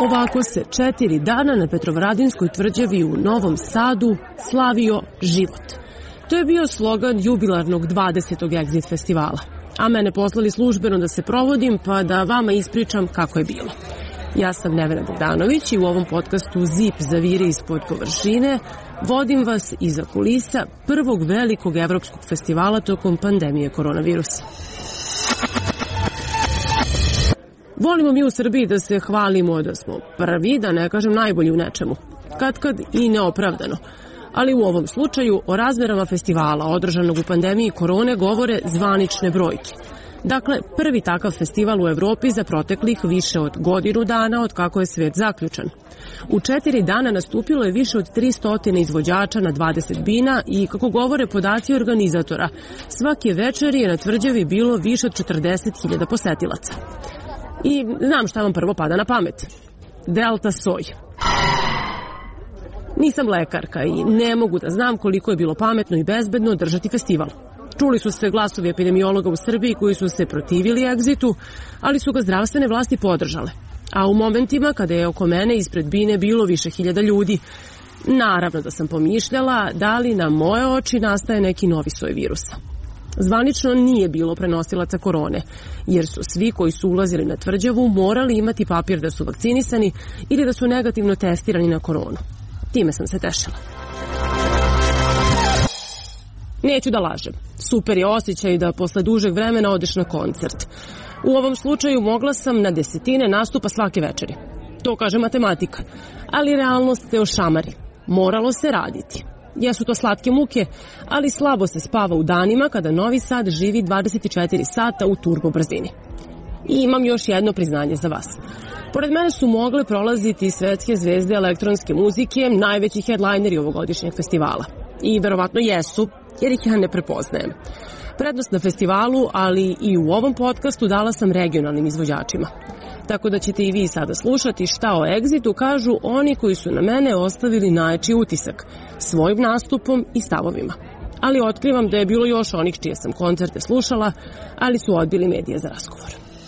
Ovako se 4 dana na Petrovaradinskoj tvrđavi u Novom Sadu slavio život. To je bio slogan jubilarnog 20. Exit festivala. A mene poslali službeno da se provodim pa da vama ispričam kako je bilo. Ja sam Nevena Bogdanović i u ovom podcastu Zip zavire ispod površine vodim vas iza kulisa prvog velikog evropskog festivala tokom pandemije koronavirusa. Volimo mi u Srbiji da se hvalimo da smo prvi, da ne kažem najbolji u nečemu. Katkad i neopravdano. Ali u ovom slučaju o razmerama festivala održanog u pandemiji korone govore zvanične brojke. Dakle, prvi takav festival u Evropi za proteklih više od godinu dana od kako je svet zaključan. U 4 dana nastupilo je više od 300 izvođača na 20 bina i, kako govore podaci organizatora, svake večeri je na tvrđavi bilo više od 40.000 posetilaca. I znam šta vam prvo pada na pamet. Delta soj. Nisam lekarka i ne mogu da znam koliko je bilo pametno i bezbedno držati festival. Čuli su se glasovi epidemiologa u Srbiji koji su se protivili egzitu, ali su ga zdravstvene vlasti podržale. A u momentima kada je oko mene ispred bine bilo više hiljada ljudi, naravno da sam pomišljala da li na moje oči nastaje neki novi soj virusa. Zvanično nije bilo prenosilaca korone, jer su svi koji su ulazili na tvrđavu morali imati papir da su vakcinisani ili da su negativno testirani na koronu. Time sam se tešila. Neću da lažem. Super je osjećaj da posle dužeg vremena odeš na koncert. U ovom slučaju mogla sam na desetine nastupa svake večeri. To kaže matematika. Ali realnost te ošamari. Moralo se raditi. Jesu to slatke muke, ali slabo se spava u danima kada Novi Sad živi 24 sata u turbo brzini. I imam još jedno priznanje za vas. Pored mene su mogle prolaziti svetske zvezde elektronske muzike, najveći headlineri ovogodišnjeg festivala. I verovatno jesu, jer ih ja ne prepoznajem. Prednost na festivalu, ali i u ovom podcastu dala sam regionalnim izvođačima. Tako da ćete i vi sada slušati šta o Exitu kažu oni koji su na mene ostavili najjači utisak, svojim nastupom i stavovima. Ali otkrivam da je bilo još onih čije sam koncerte slušala, ali su odbili medije za razgovor.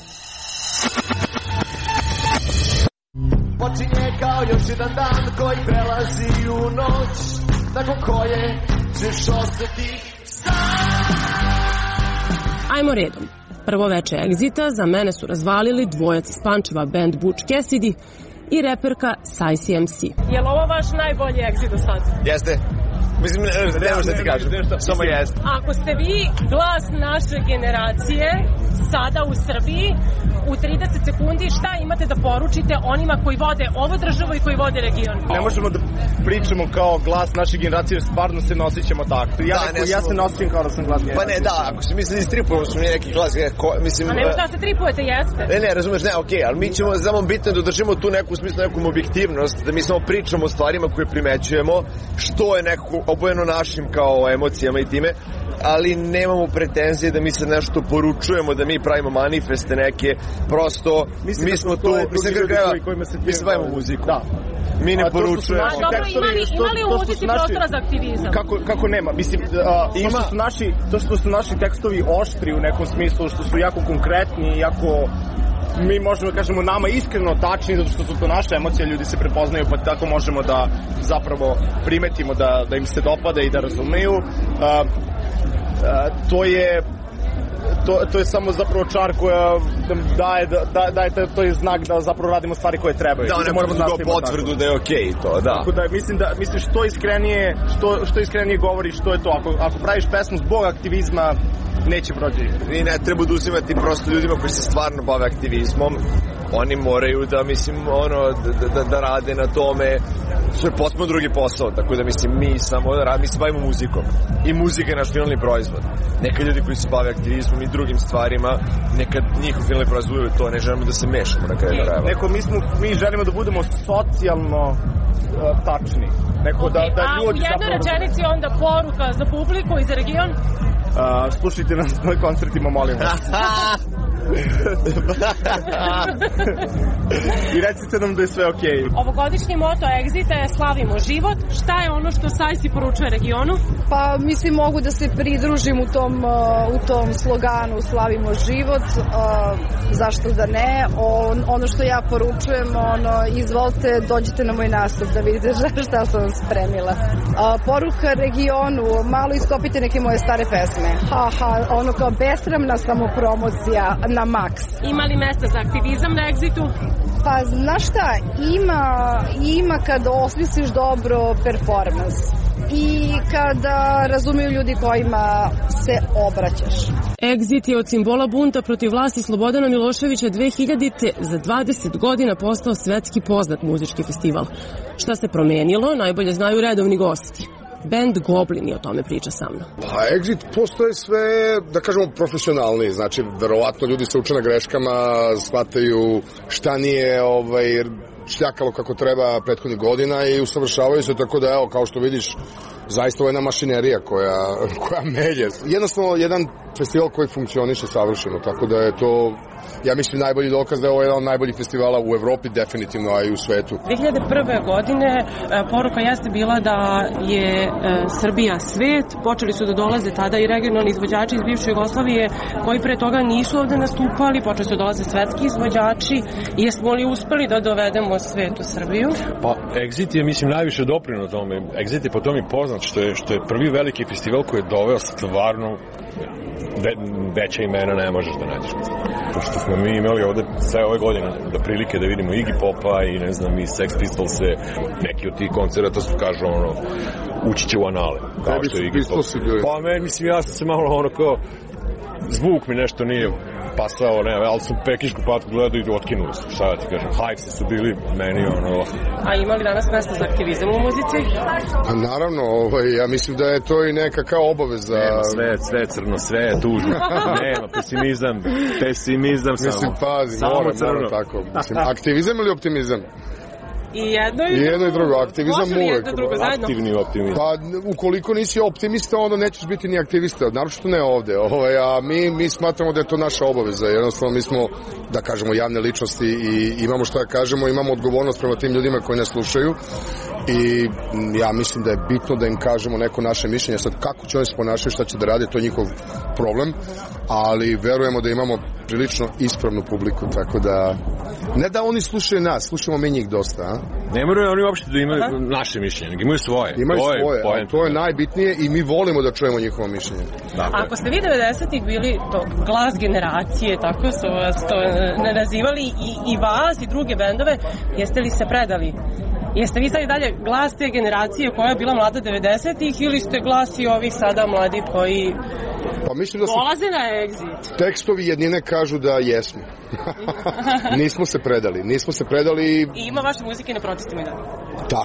Počinje kao još jedan dan koji prelazi u noć, nakon koje ćeš ostati sam. Ajmo redom. Prvo veče Exita za mene su razvalili dvojac iz Pančeva band Butch Cassidy i reperka Size MC. Je li ovo vaš najbolji Exit do sad? Jeste. Mislim, ne možeš da ti kažem, samo jeste. Ako ste vi glas naše generacije sada u Srbiji, u 30 sekundi šta imate da poručite onima koji vode ovu državu i koji vode region? Ne možemo da pričamo kao glas naše generacije, jer stvarno se nosićemo tako. Ja se nosim kao da sam glas generacije. Pa ne, da, ako se misli istripujemo smo neki glas. Mislim, a nema šta se tripujete, jeste? Ne, razumeš, ne, okej, ali mi ćemo samo bitno da držimo tu neku smislu, neku objektivnost, da mi samo pričamo o stvarima koje primećujemo, što je nekako obojeno našim kao emocijama i time, ali nemamo pretenzije da mi se nešto poručujemo, da mi pravimo manifeste neke, prosto mi smo tu, mi se bavimo muziku. Da. Mi ne poručujemo. Dobro, imali u muzici prostora za aktivizam? Kako nema? Mislim, to što su naši tekstovi oštri u nekom smislu, što su jako konkretni, jako... Mi možemo da kažemo nama iskreno tačni, zato što su to naše emocije, ljudi se prepoznaju, pa tako možemo da zapravo primetimo da im se dopada i da razumeju. To je samo zapravo čar koja daje to je znak da zapravo radimo stvari koje trebaju. Da, ne moramo da potvrdu da je okej to, da. Tako da mislim što iskrenije govoriš, što je to. Ako praviš pesmu zbog aktivizma, neće proći. I ne treba da uzimati prosto ljudima koji se stvarno bave aktivizmom. Oni moraju da, mislim, da rade na tome. To je potpuno drugi posao, tako da, mislim, mi se bavimo muzikom. I muzika je naš finalni proizvod. Neka ljudi koji se bave aktivizmom i drugim stvarima, nekad njihov finalni proizvod je to, ne želimo da se mešamo na kraju krajeva. Mi želimo da budemo socijalno tačni. A u jednoj rečenici onda poruka za publiku i za region? Slušajte nas na koncertima, molim vas. I recite nam da je sve okej. Ovogodišnji moto Exita je Slavimo život. Šta je ono što Sajsi poručuje regionu? Pa mislim mogu da se pridružim u tom sloganu Slavimo život. Zašto da ne? Ono što ja poručujem, izvolite, dođite na moj nastup da vidite šta sam spremila. Poruka regionu, malo iskopite neke moje stare pesme. Ono kao besramna samopromocija na maks. Ima li mesta za aktivizam na Exitu? Pa znaš šta, ima kad osmisliš dobro performans i kada razumeju ljudi kojima se obraćaš. Exit je od simbola bunta protiv vlasti Slobodana Miloševića 2000. za 20 godina postao svetski poznat muzički festival. Šta se promenilo, najbolje znaju redovni gosti. Band Goblini o tome priča sa mnom. Pa Exit postoje sve, da kažemo, profesionalni. Znači, verovatno ljudi se uče na greškama, shvataju šta nije šljakalo kako treba prethodnih godina i usavršavaju se, tako da, evo, kao što vidiš, zaista ovo je jedna mašinerija koja melje. Jednostavno, jedan festival koji funkcioniše savršeno, tako da je to, ja mislim, najbolji dokaz da je ovo jedan od najboljih festivala u Evropi, definitivno, a i u svetu. 2001. godine poruka jeste bila da je Srbija svet. Počeli su da dolaze tada i regionalni izvođači iz bivše Jugoslavije koji pre toga nisu ovde nastupali, počeli su da dolaze svetski izvođači. Jesmo li uspeli da dovedemo svet u Srbiju? Pa Exit je, mislim, najviše doprinuo tome. Exit je po tome poznat što je prvi veliki festival koji je doveo stvarno veća imena ne možeš da nađeš. Pošto smo mi imali ovde sve ove godine da prilike da vidimo Iggy Popa i ne znam i Sex Pistolse, neki od tih koncerata su kažu ući će u anale. Kao što je Iggy Pop. Pa mislim ja sam se malo kao zvuk mi nešto nije pasao, ali sam pekišku patku gledao i otkinuli su, šta da ti kažem, Hivesi su bili meni A ima li danas mesta za aktivizam u muzici? Pa naravno, ja mislim da je to i neka kao obaveza. Nema, sve je crno, sve je tužno, nema, pesimizam samo. Mislim, pazi, moram tako. Mislim, aktivizam ili optimizam? I jedno i drugo. Aktivizam uvek. Aktivni optimizam. Pa ukoliko nisi optimista, onda nećeš biti ni aktivista. Naročito ne ovde. A mi smatramo da je to naša obaveza. Jednostavno mi smo, da kažemo, javne ličnosti i imamo šta da kažemo, imamo odgovornost prema tim ljudima koji nas slušaju. I ja mislim da je bitno da im kažemo neko naše mišljenje. Sad kako će oni se ponašati, šta će da rade, to je njihov problem. Ali verujemo da imamo prilično ispravnu publiku, tako da ne da oni slušaju nas, slušamo mi njih dosta. Ne moraju oni uopšte da imaju naše mišljenje, imaju svoje. Imaju svoje, a to je najbitnije i mi volimo da čujemo njihovo mišljenje. Ako ste vi 90-ih bili to glas generacije, tako su vas to nazivali i vas i druge bendove, jeste li se predali? Jeste vi sad i dalje glas te generacije koja je bila mlada 90-ih ili ste glas i ovih sada mladi koji dolaze na Exit? Tekstovi jednine kažu da jesmo. Nismo se predali. I ima vaše muzike na protestima i dalje?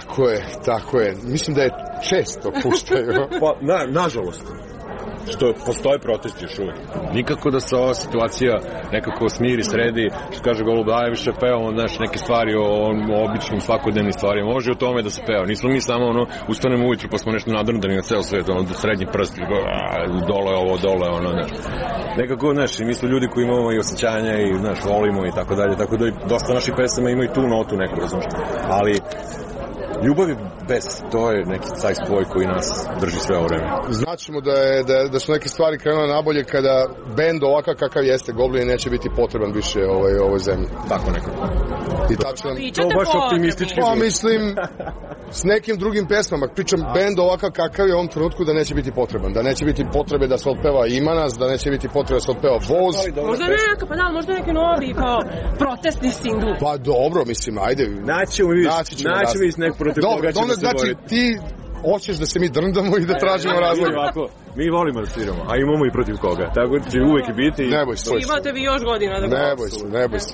Tako je. Mislim da je često puštaju. Pa, nažalost. Što postoje protesti još uvijek. Nikako da se ova situacija nekako smiri, sredi, što kaže Golub, daje više pevamo, neke stvari o običnim svakodnevnim stvarima. Može o tome da se peva. Nismo mi samo ustanemo ujutru pa smo nešto nadrndani na ceo svet, srednji prst, dole ovo, Nekako, i mi smo ljudi koji imamo i osjećanja i, volimo i tako dalje, tako da dosta naših pesama imaju tu notu neku, razumiješ. Ali ljubav je bez, to je neki caj spoj koji nas drži sve ovo vreme. Znaćemo da su neke stvari krenule nabolje kada bend ovakav kakav jeste, Goblini neće biti potreban više ovoj zemlji. Tako nekako. I tačno. To baš optimistički. Pa mislim, s nekim drugim pesmama. Pričam bend ovakav kakav je u ovom trenutku da neće biti potreban. Da neće biti potrebe da se otpeva Ima nas, da neće biti potrebe da se otpeva Voz. Možda neki novi kao protestni singl. Pa dobro, mislim, ajde. Naćemo mi nek protiv toga ćemo se boriti. Znači ti hoćeš da se mi drndamo i da tražimo razlog. Mi volimo da sviramo, a imamo i protiv koga. Tako će uvek i biti. Ne boj se. Imate vi još godina da ne boj se.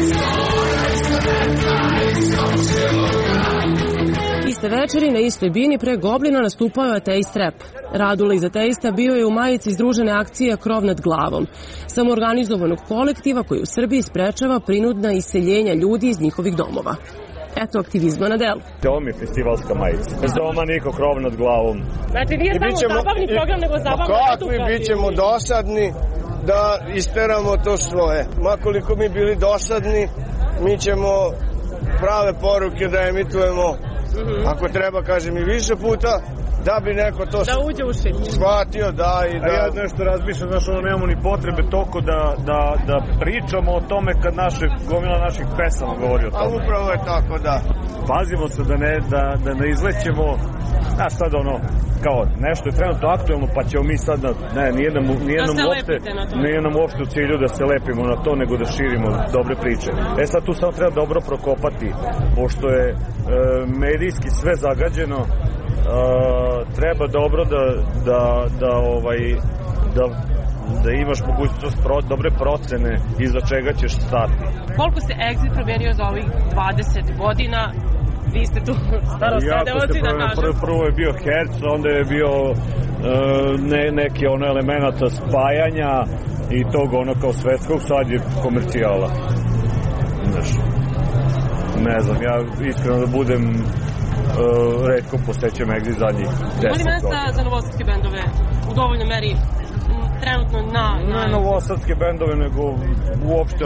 Iste večeri na istoj bini pre Goblina nastupao je Ateist Rap. Radula iz Ateista bio je u majici združene akcije Krov nad glavom, samoorganizovanog kolektiva koji u Srbiji sprečava prinudna iseljenja ljudi iz njihovih domova. Eto aktivizma na delu. Ovo mi je festivalska majica. Bez doma niko, krov nad glavom. Znači nije samo zabavni program, nego zabavna edukacija. Kakvi, bit ćemo dosadni, da isteramo to svoje. Makoliko mi bili dosadni, mi ćemo prave poruke da emitujemo, ako treba, kažem, i više puta, da bi neko to da uđe u šit. Shvatio, da i da... A ja nešto razmišljam, znaš, nemamo ni potrebe toliko da pričamo o tome kad gomila naših pesama govori o tome. A upravo je tako, da. Pazimo se da ne izlećemo, sad kao nešto je trenutno aktuelno, pa ćemo mi sad, nije nam uopšte u cilju da se lepimo na to, nego da širimo dobre priče. Sad tu samo treba dobro prokopati, pošto je medijski sve zagađeno, treba dobro da imaš mogućnost dobre procene iza čega ćeš stati. Koliko se Exit promenio za ovih 20 godina? Vi ste tu starosvedeoci da kažem. Prvo je bio herc, onda je bio neki elemenata spajanja i tog kao svetskog, sad je komercijala. Ne znam, ja iskreno da budem retko posećam Exit zadnjih 10 godina. Ima li mesta za novosadske bendove u dovoljnoj meri trenutno ne novosadske bendove, nego uopšte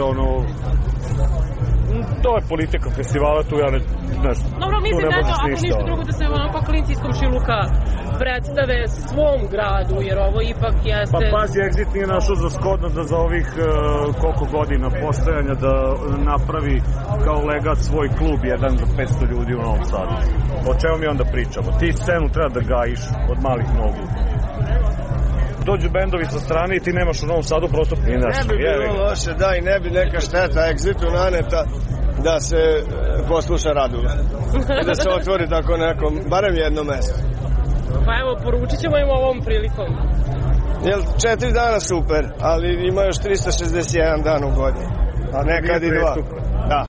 to je politika festivala, tu ja ne znam. Dobro, mislim da je to, ako ništa drugo, da se onako klinci iz komšiluka predstave svom gradu, jer ovo ipak jeste... Pa pazi, Exit nije našao za shodno da za ovih koliko godina postojanja da napravi kao legat svoj klub, jedan za 500 ljudi u Novom Sadu. O čemu mi onda pričamo? Ti scenu treba da gajiš od malih nogu. Dođu bendovi sa strane i ti nemaš u Novom Sadu prosto prinaš. Ne bi bilo loše, da, i ne bi neka šteta Exitu naneta da se posluša Radula. Da se otvori tako nekom, barem jedno mesto. Pa evo, poručit ćemo im ovom prilikom. 4 dana super, ali ima još 361 dan u godini. A nekad i 2. Da.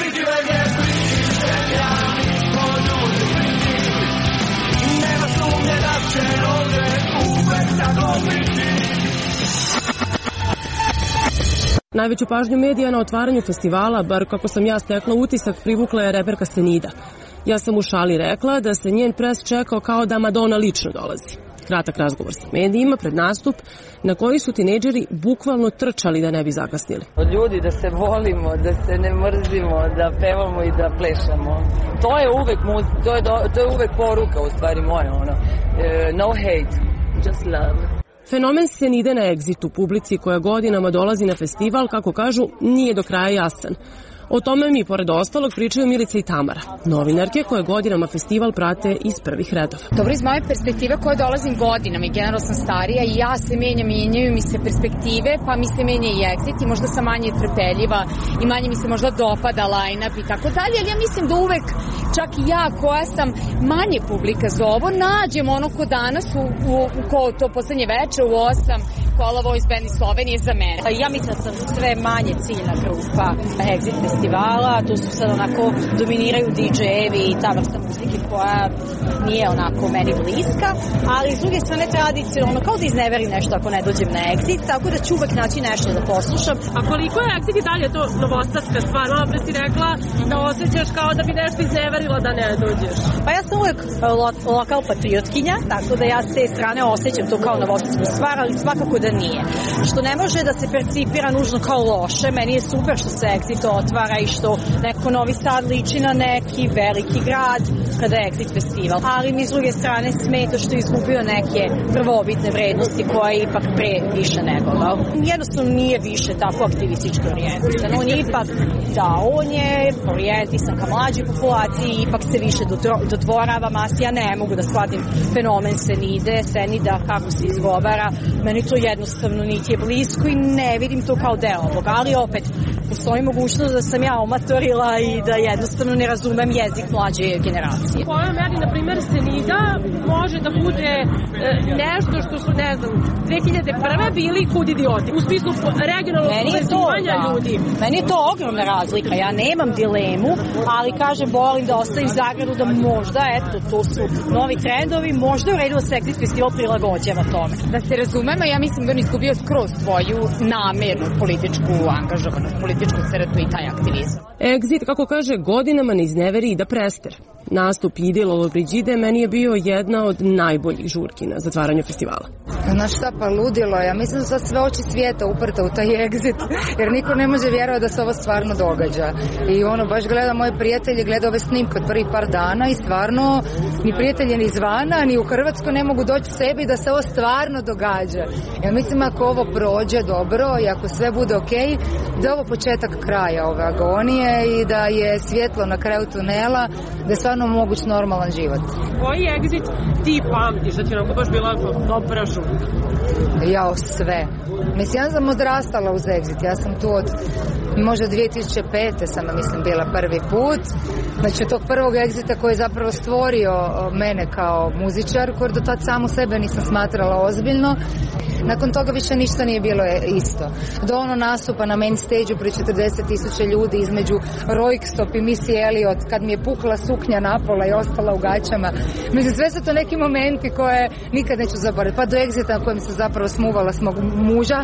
Nema sumnje da će ovdje uvek tako biti. Najveću pažnju medija na otvaranju festivala, bar kako sam ja stekla utisak, privukla je reperka Stenida. Ja sam u šali rekla da se njen pres čekao kao da Madonna lično dolazi. Kratak razgovor sa medijima pred nastup na koji su tinejdžeri bukvalno trčali da ne bi zakasnili. Od ljudi da se volimo, da se ne mrzimo, da pevamo i da plešamo. To je uvek to je uvek poruka u stvari moja, no hate, just love. Fenomen Stenide na Exitu, publici koja godinama dolazi na festival, kako kažu, nije do kraja jasan. O tome mi, pored ostalog, pričaju Milica i Tamara, novinarke koje godinama festival prate iz prvih redova. Dobro, iz moje perspektive koje dolazim godinama i generalno sam starija i ja se menjaju mi se perspektive, pa mi se menja i Exit i možda sam manje trpeljiva i manje mi se možda dopada line-up i tako dalje, ali ja mislim da uvek, čak i ja koja sam manje publika za ovo, nađem ono ko danas ko to poslednje veče u 8 Kola Voice Band iz Slovenije za mene. Ja mislim da sam sve manje ciljna grupa Exit festivala, tu su sad onako dominiraju DJ-evi i ta vrsta muzike koja nije onako meni bliska, ali s druge strane tradicionalno, kao da izneverim nešto ako ne dođem na Exit, tako da ću uvek naći nešto da poslušam. A koliko je Exit i dalje to novosadska stvar? Malo pre si rekla da osjećaš kao da bi nešto izneverila da ne dođeš. Pa ja sam uvek lokal patriotkinja, tako da ja s te strane osjećam to kao novosadsku stvar, ali svakako da nije. Što ne može da se percipira nužno kao loše, meni je super što se Exit otvara i što neko Novi Sad liči na neki veliki grad kada je Exit festival. Ali mi s druge strane smeta što je izgubio neke prvobitne vrednosti koje je ipak pre više negovao. Jednostavno nije više tako aktivistički orijentisan. On je ipak, on je orijentisan ka mlađoj populaciji i ipak se više dotvorava masi. Ja ne mogu da shvatim fenomen Stenida, kako se izgovara. Meni to jednostavno niti je blisko i ne vidim to kao deo ovoga, ali opet postoji mogućnost da sam ja omatorila i da jednostavno ne razumem jezik mlađe generacije. U ovoj meri, na primjer, Stenida može da bude nešto što su, ne znam, 2001. bili kud idioti, u smislu regionalnog povezivanja ljudi. Meni je to ogromna razlika, ja nemam dilemu, ali kažem, volim da ostavim Zagrebu da možda, to su novi trendovi, možda je u redu da se Exit festival prilagođava tome. Da se razumemo, ja mislim da on izgubio skroz svoju namernu političku angažovanost, političku crtu i taj aktivizam. Exit, kako kaže, godinama ne izneveri i da prester. Nastup Ide Lollobrigide meni je bio jedna od najboljih žurki na zatvaranju festivala. Znaš šta, pa ludilo, ja mislim da su sve oči svijeta uprta u taj Exit, jer niko ne može vjerovati da se ovo stvarno događa. I baš gleda moje prijatelje, gleda ove snimke od prvih par dana i stvarno ni prijatelji ni izvana, ni u Hrvatskoj ne mogu doći sebi da se ovo stvarno događa. Ja mislim ako ovo prođe dobro i ako sve bude okej, da je ovo početak kraja ove agonije i da je svjetlo na kraju tunela, da je stvarno moguć normalan život. Koji Exit ti pamtiš, da ti onako baš bila dobra žurka? Jao, sve. Mislim, ja sam odrastala uz Exit, ja sam tu od možda 2005. sam, mislim, bila prvi put. Znači, od tog prvog Exita koji je zapravo stvorio mene kao muzičar, koji do tad samu sebe nisam smatrala ozbiljno. Nakon toga više ništa nije bilo isto. Do nastupa na main stage-u pred 40.000 ljudi između Röyksopp i Missy Elliott, kad mi je pukla suknja napola i ostala u gaćama. Mislim, sve su to neki momenti koje nikad neću zaboraviti. Pa do Exita na kojem se zapravo smuvala s mog muža,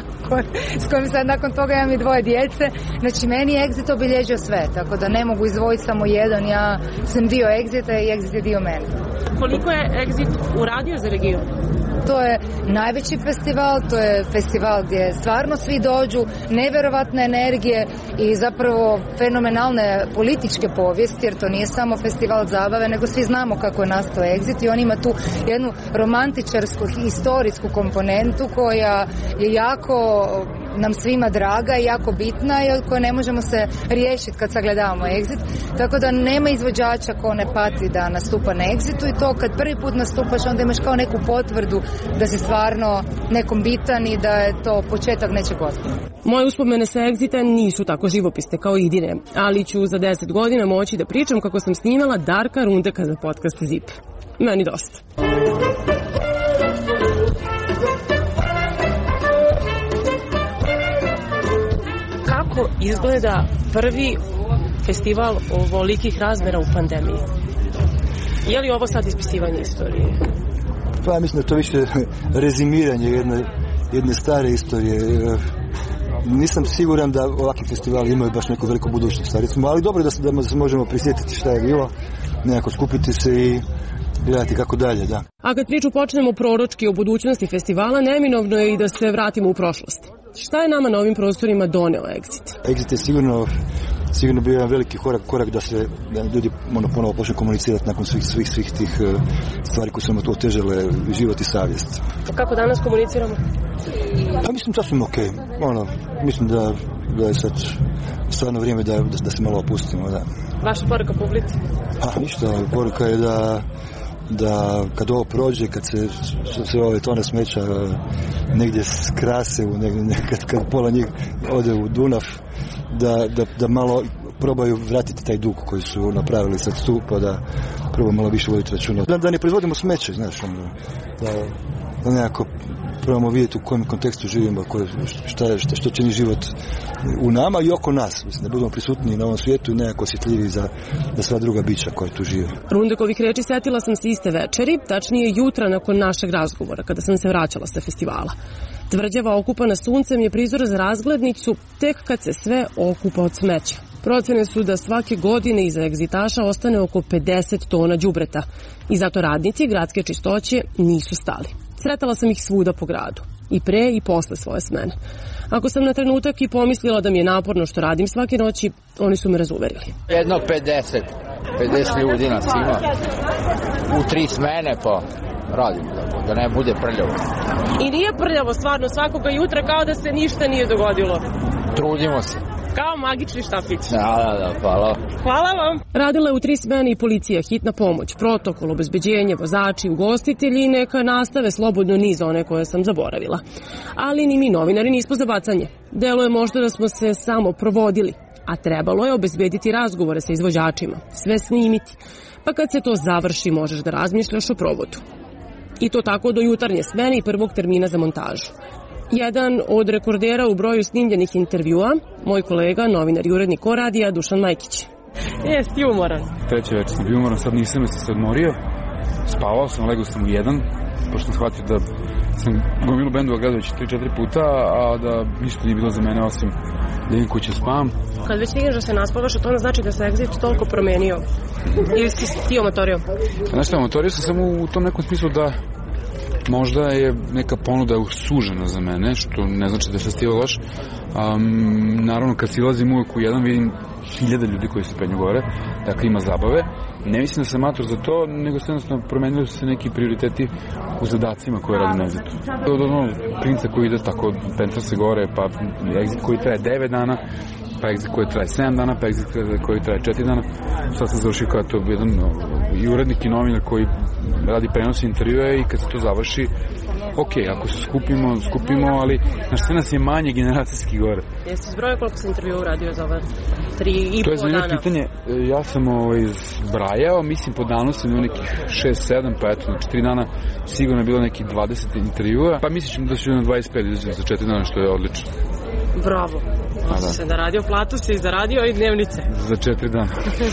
s kojim sad nakon toga imam i 2 djece. Znači, meni je Exit obilježio sve, tako da ne mogu izdvojiti samo jedan. Ja sam dio Exita i Exit je dio mene. Koliko je Exit uradio za region? To je najveći festival, to je festival gdje stvarno svi dođu, nevjerovatne energije i zapravo fenomenalne političke povijesti, jer to nije samo festival zabave, nego svi znamo kako je nastao Exit i on ima tu jednu romantičarsku, historijsku komponentu koja je jako nam svima draga i jako bitna i od koje ne možemo se riješiti kad sagledavamo Exit. Tako da nema izvođača ko ne pati da nastupa na Exitu i to kad prvi put nastupaš onda imaš kao neku potvrdu da si stvarno nekom bitan i da je to početak nečeg ozbiljnog. Moje uspomene sa Exita nisu tako živopisne kao Idine, ali ću za 10 godina moći da pričam kako sam snimala Darka Rundeka za podcast ZIP. Meni dosta. Kako izgleda prvi festival ovolikih razmera u pandemiji? Je li ovo sad ispisivanje istorije? Pa ja mislim da to više rezimiranje jedne stare istorije. Nisam siguran da ovakvi festivali imaju baš neku veliku budućnost, recimo, ali dobro da se možemo prisjetiti šta je bilo, nekako skupiti se i gledati kako dalje, da. A kad priču počnemo proročki o budućnosti festivala, neminovno je i da se vratimo u prošlost. Šta je nama na ovim prostorima doneo Exit? Exit je sigurno bio jedan veliki korak da ljudi ponovo počne komunicirati nakon svih tih stvari koje su nam otežale život i savjest. Kako danas komuniciramo? Pa mislim sasvim okej. Mislim da je sad stvarno vrijeme da se malo opustimo, da. Vaša poruka publici? Pa ništa, poruka je da kad ovo prođe, kad se ove tone smeća negdje skrase, kad pola njih ode u Dunav, da malo probaju vratiti taj dug koji su napravili sad tu, pa da probamo malo više voditi računa. Da ne proizvodimo smeće, znaš, da nekako probamo vidjeti u kojem kontekstu živimo, što čini život u nama i oko nas. Mislim, da budemo prisutni na ovom svijetu i nekako osjetljiviji za sva druga bića koja tu žive. Rundekovih reči setila sam se iste večeri, tačnije jutra nakon našeg razgovora, kada sam se vraćala sa festivala. Tvrđava okupana suncem je prizor za razglednicu tek kad se sve okupa od smeća. Procene su da svake godine iza egzitaša ostane oko 50 tona đubreta i zato radnici gradske čistoće nisu stali. Sretala sam ih svuda po gradu, i pre i posle svoje smene. Ako sam na trenutak i pomislila da mi je naporno što radim svake noći, oni su me razuverili. Jedno 50 ljudi nas ima, u 3 smene pa radimo, da ne bude prljavo. I nije prljavo stvarno svakoga jutra kao da se ništa nije dogodilo. Trudimo se. Kao magični štapić. Da, hvala. Hvala vam. Radila je u 3 smene i policija, hitna pomoć, protokol, obezbeđenje, vozači, ugostitelji i neka nastave slobodno niz one koje sam zaboravila. Ali ni mi novinari nismo za bacanje. Delo je možda da smo se samo provodili, a trebalo je obezbediti razgovore sa izvođačima, sve snimiti. Pa kad se to završi možeš da razmišljaš o provodu. I to tako do jutarnje smene i prvog termina za montažu. Jedan od rekordera u broju snimljenih intervjua, moj kolega, novinar i urednik Radija, Dušan Majkić. Jesi umoran? Treći večer sam bio umoran, sad nisam, jer sam se odmorio. Spavao sam, legao sam u 1, pošto sam shvatio da sam gomilu bendova gledao već 3-4 puta, a da ništa nije bilo za mene osim da idem kuće spavam. Kad već stigneš da se naspavaš, to onda znači da se Exit toliko promenio. Ili si ti omatorio? Znaš šta, omatorio sam samo u tom nekom smislu da možda je neka ponuda sužena za mene, što ne znači da je festival loš. Naravno, kad silazim uvek u jedan, vidim 1000 ljudi koji se penju gore, dakle ima zabave. Ne mislim da sam amator za to, nego se jednostavno promenili su se neki prioriteti u zadacima koje radim na Exitu. Od onog princa koji ide tako, pentra se gore, pa Exit koji traje 9 dana, pa Exit koji traje 7 dana, pa Exit koji traje 4 dana. Sad sam završio kao to jedan i urednik i novinar koji radi prenos intervjue i kad se to završi, ok, ako se skupimo, ali sve nas je manje generacijski gore. Jesi zbrojio koliko se intervjua uradio za ove 3,5 dana? To je zanimljivo pitanje. Ja sam zbrajao, mislim po danu sam imao nekih 6-7, pa eto, na 4 dana sigurno je bilo nekih 20 intervjua, pa mislim da ću na 25 izaći za 4 dana, što je odlično. Bravo. Znači se da radio platu, si zaradio i dnevnice. Za 4 dana.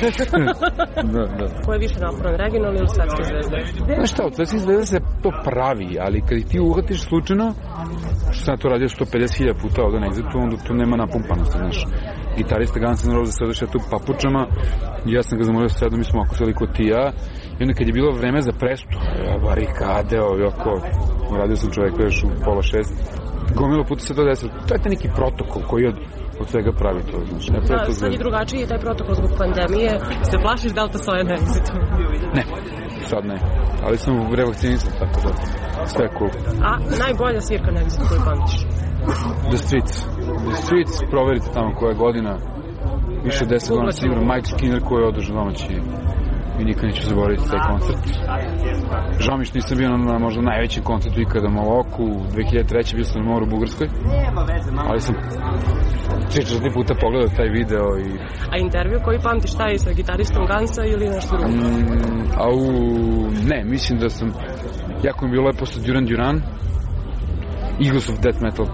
Ko je više naporan, regionalni ili svetske zvezde? Znaš šta, od svetskih zvezda se to pravi, ali kad ih ti uhvatiš slučajno, što sam to radio 150.000 puta ovdje na Exitu, onda to nema napumpanosti, znaš. Gitarista Guns N' Roses sada šeta u papučama, ja sam ga zamolio sedom, mi smo ako seli kod ti ja, i onda kad je bilo vreme za prestu, barikade, ovako, radio sam čoveka još u 5:30, gomilo puta se to desilo. To je taj neki protokol koji od svega pravi to, znači. Sad je drugačiji taj protokol zbog pandemije. Se plašiš Delta Soja na Exitu? Ne, sad ne. Ali sam revakcinisan, tako da sve je cool. A najbolja svirka na Exitu koju pamtiš? The Streets, proverite tamo koja je godina, više od 10 godina sigurno. Mike Skinner koji je održao domaći i nikad neću zaboraviti taj koncert. Žao mi što nisam bio na možda najvećem koncertu ikada u Moloku. 2003. bio sam na moru u Bugarskoj, ali sam 3-4 puta pogledao taj video. A intervju koji pamtiš, taj sa gitaristom Gansa ili nešto drugo? Ne, mislim da sam, jako mi bilo lepo sa Duran Duran, Eagles of Death Metal,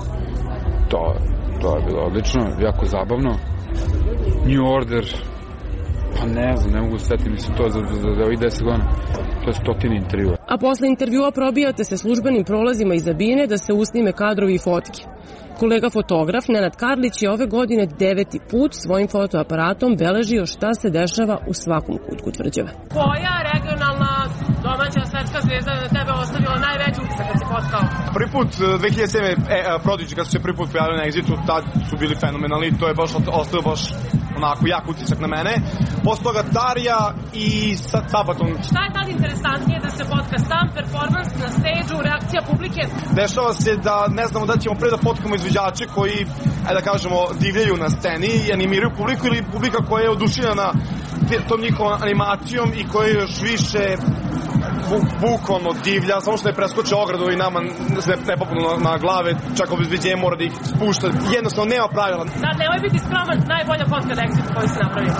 to je bilo odlično, jako zabavno. New Order, pa ne mogu setiti, mislim to za ovih 10 godina, to je 100 intervjua. A posle intervjua probijate se službenim prolazima iza bine da se usnime kadrovi i fotke. Kolega fotograf Nenad Karlić je ove godine 9. put svojim fotoaparatom beležio šta se dešava u svakom kutku Tvrđave. Koja regionalna domaća svetska zvezda na tebe ostavila najveći utisak kad si potkao? Prvi put 2007. Prodigy kad su se prvi put pojavili na Exitu, tad su bili fenomenalni, to je baš ostavio baš onako jak utisak na mene. Posle toga Darija i sad Sabaton. Šta je tad interesantnije da se potka sam performans na stage-u, reakcija publike? Dešava se da ne znamo da ćemo pre da potkamo izvođače koji, da kažemo, divljaju na sceni i animiraju publiku ili publika koja je oduševljena tom njihovom animacijom i koja je još više bukvalno divlja, samo što je preskoče ogradu i nama se ne popunu na glave, čak obezbeđenje mora da ih spušta. Jednostavno nema pravila. Da, nemoj biti skroman, najbolja fotka da Exit koji se napravio.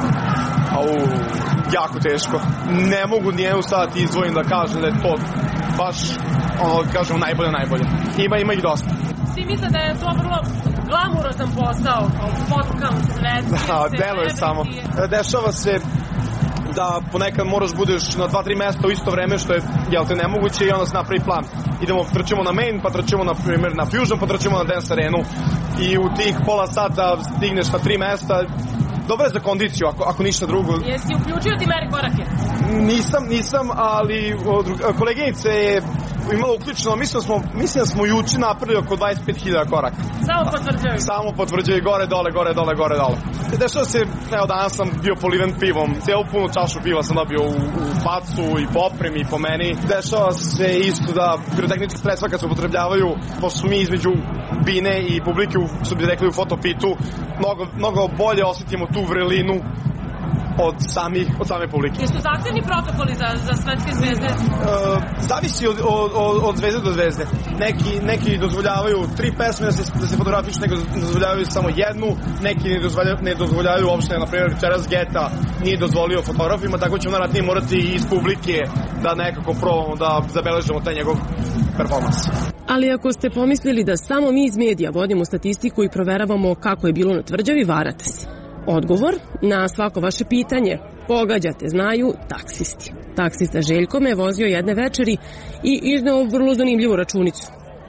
Jako teško. Ne mogu nijednu sad izdvojim da kažem da je to baš, kažemo, najbolje. Ima ih dosta. Svi misle da je to vrlo glamurozan posao, fotkam, svetski, deluje samo. Dešava se da ponekad moraš budeš na 2-3 mesta u isto vreme, što je, nemoguće i onda se napravi plan. Trčimo na main, pa trčimo na primjer na Fusion, pa trčimo na Dance Arenu i u tih pola sata stigneš na 3 mesta. Dobro je za kondiciju, ako ništa drugo. Jesi uključio ti meri korake? Nisam, ali koleginica je imala uključeno, mislim da smo juče napravili oko 25.000 koraka. Samo potvrđaju, gore, dole. Dešava se, danas sam bio poliven pivom, cijelu punu čašu piva sam dobio u facu i po opremi i po meni. Dešava se isto da pirotehnička sredstva kad se upotrebljavaju, pošto smo mi između bine i publike, što bi rekli u fotopitu, mnogo bolje osjetimo tu vrelinu od same publike. Jesu zahtevni protokoli za svetske zvezde? Zavisi od zvezde do zvezde. Neki dozvoljavaju 3 pesme da se fotografišu, neki dozvoljavaju samo jednu, neki ne dozvoljavaju uopšte, na primjer večeras Geta nije dozvolio fotografima, tako ćemo naravno morati iz publike da nekako probamo da zabeležemo taj njegov performans. Ali ako ste pomislili da samo mi iz medija vodimo statistiku i proveravamo kako je bilo na Tvrđavi, varate se. Odgovor na svako vaše pitanje pogađate, znaju taksisti. Taksista Željko me vozio jedne večeri i izneo vrlo zanimljivu računicu.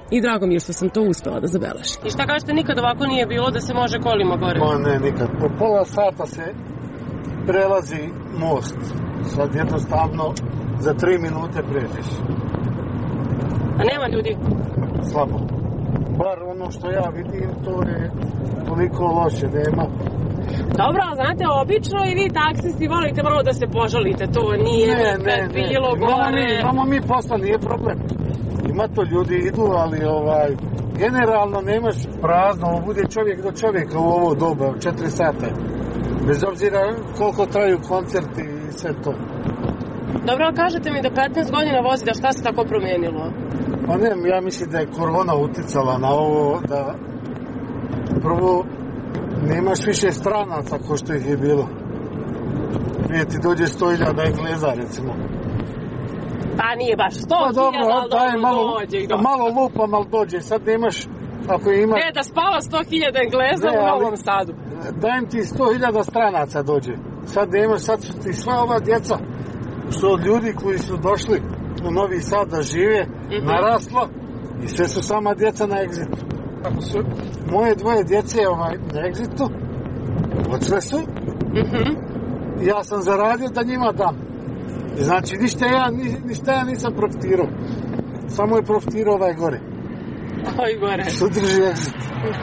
I drago mi je što sam to uspela da zabeležim. I šta kažete, nikad ovako nije bilo da se može kolima gore? Ne, nikad. Po pola sata se prelazi most. Sad jednostavno za 3 minute pređeš. A nema ljudi? Slabo. Bar ono što ja vidim, to je toliko loše, nema. Dobro, ali znate, obično i vi taksisti volite malo da se požalite, to nije nikad bilo gore. Imamo mi posla, nije problem. Ima to, ljudi idu, ali generalno nemaš prazno, ovo bude čovjek do čovjeka u ovo doba, 4 sata. Bez obzira koliko traju koncerti i sve to. Dobro, kažete mi da 15 godina vozite, šta se tako promijenilo? Pa ne, ja mislim da je korona uticala na ovo, da prvo nemaš više stranaca ko što ih je bilo. Prije ti dođe 100.000 Engleza, recimo. Pa nije baš 100.000, ali dođe. Malo lupam, ali dođe. Sad nemaš, ako ima... Ne, da spava 100.000 Engleza u Novom Sadu. Dajem ti 100.000 stranaca dođe. Sad nemaš, sad su ti sva ova djeca, što od ljudi koji su došli u Novi Sad da žive, naraslo i sve su sama djeca na Exitu. Ako su moje 2 djece na Exitu, odšle su, ja sam zaradio da njima dam. Znači, ništa ja nisam profitirao. Samo je profitirao ovaj gore. Oj, gore. Što drži Exit.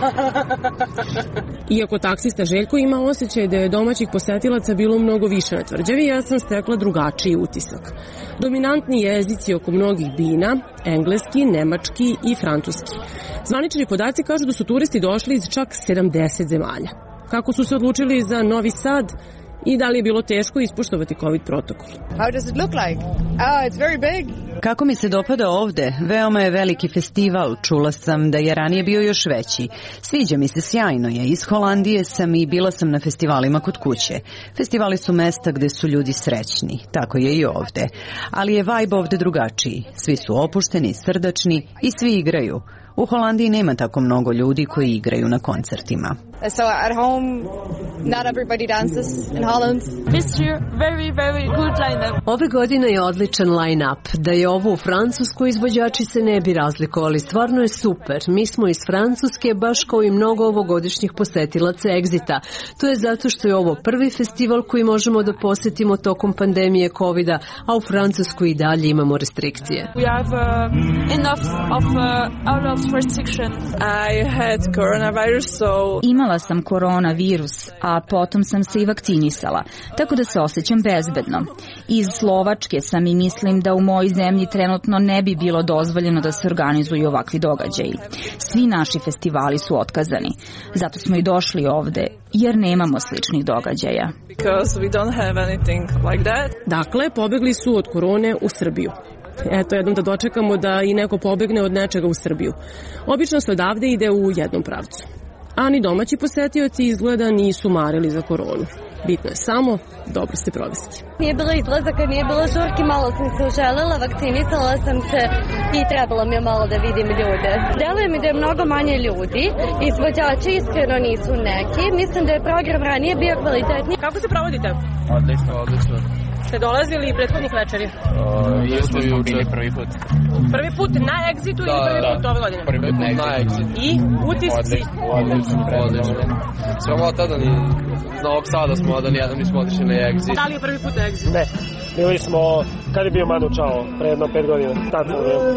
Iako taksista Željko ima osjećaj da je domaćih posetilaca bilo mnogo više na Tvrđavi, ja sam stekla drugačiji utisak. Dominantni jezici oko mnogih bina, engleski, nemački i francuski. Zvanični podaci kažu da su turisti došli iz čak 70 zemalja. Kako su se odlučili za Novi Sad i da li je bilo teško ispoštovati COVID protokol? How does it look like? Oh, it's very big. Kako mi se dopada ovde? Veoma je veliki festival. Čula sam da je ranije bio još veći. Sviđa mi se, sjajno je. Iz Holandije sam i bila sam na festivalima kod kuće. Festivali su mesta gde su ljudi srećni. Tako je i ovde. Ali je vibe ovde drugačiji. Svi su opušteni, srdačni i svi igraju. U Holandiji nema tako mnogo ljudi koji igraju na koncertima. So at home, not everybody dances in Holland. This year, very, very good line-up. Ove godine je odličan line-up. Da je ovo u Francuskoj, izvođači se ne bi razlikovali. Stvarno je super. Mi smo iz Francuske, baš kao i mnogo ovogodišnjih posetilaca Exita. To je zato što je ovo prvi festival koji možemo da posetimo tokom pandemije COVID-a, a u Francuskoj i dalje imamo restrikcije. We have enough of out of restriction. I had coronavirus, so... Imala sam koronavirus, a potom sam se i vakcinisala, tako da se osjećam bezbedno. Iz Slovačke sam i mislim da u mojoj zemlji trenutno ne bi bilo dozvoljeno da se organizuju ovakvi događaji. Svi naši festivali su otkazani. Zato smo i došli ovde, jer nemamo sličnih događaja. Because we don't have anything like that. Dakle, pobegli su od korone u Srbiju. Eto, jednom da dočekamo da i neko pobegne od nečega u Srbiju. Obično se odavde ide u jednom pravcu. A ni domaći posetioci izgleda nisu marili za koronu. Bitno je samo dobro se provesti. Nije bilo izlazaka, nije bilo žurki, malo sam se uželela, vakcinisala sam se i trebalo mi je malo da vidim ljude. Deluje mi da je mnogo manje ljudi, izvođači iskreno nisu neki, mislim da je program ranije bio kvalitetniji. Kako se provodite? Odlično. Ste dolazili i prethodnih večeri? Jesmo bili prvi put. Prvi put na Exitu ili prvi put ove godine? Prvi put na Exitu. I utisci? Odlično. Sve malo tada iz Novog Sada smo, a da nijednom nismo otišli na Exit. Da li je prvi put na Exit? Ne. Bili smo, kad je bio Manu Čao, pre jedno 5 godina. Tad smo bili.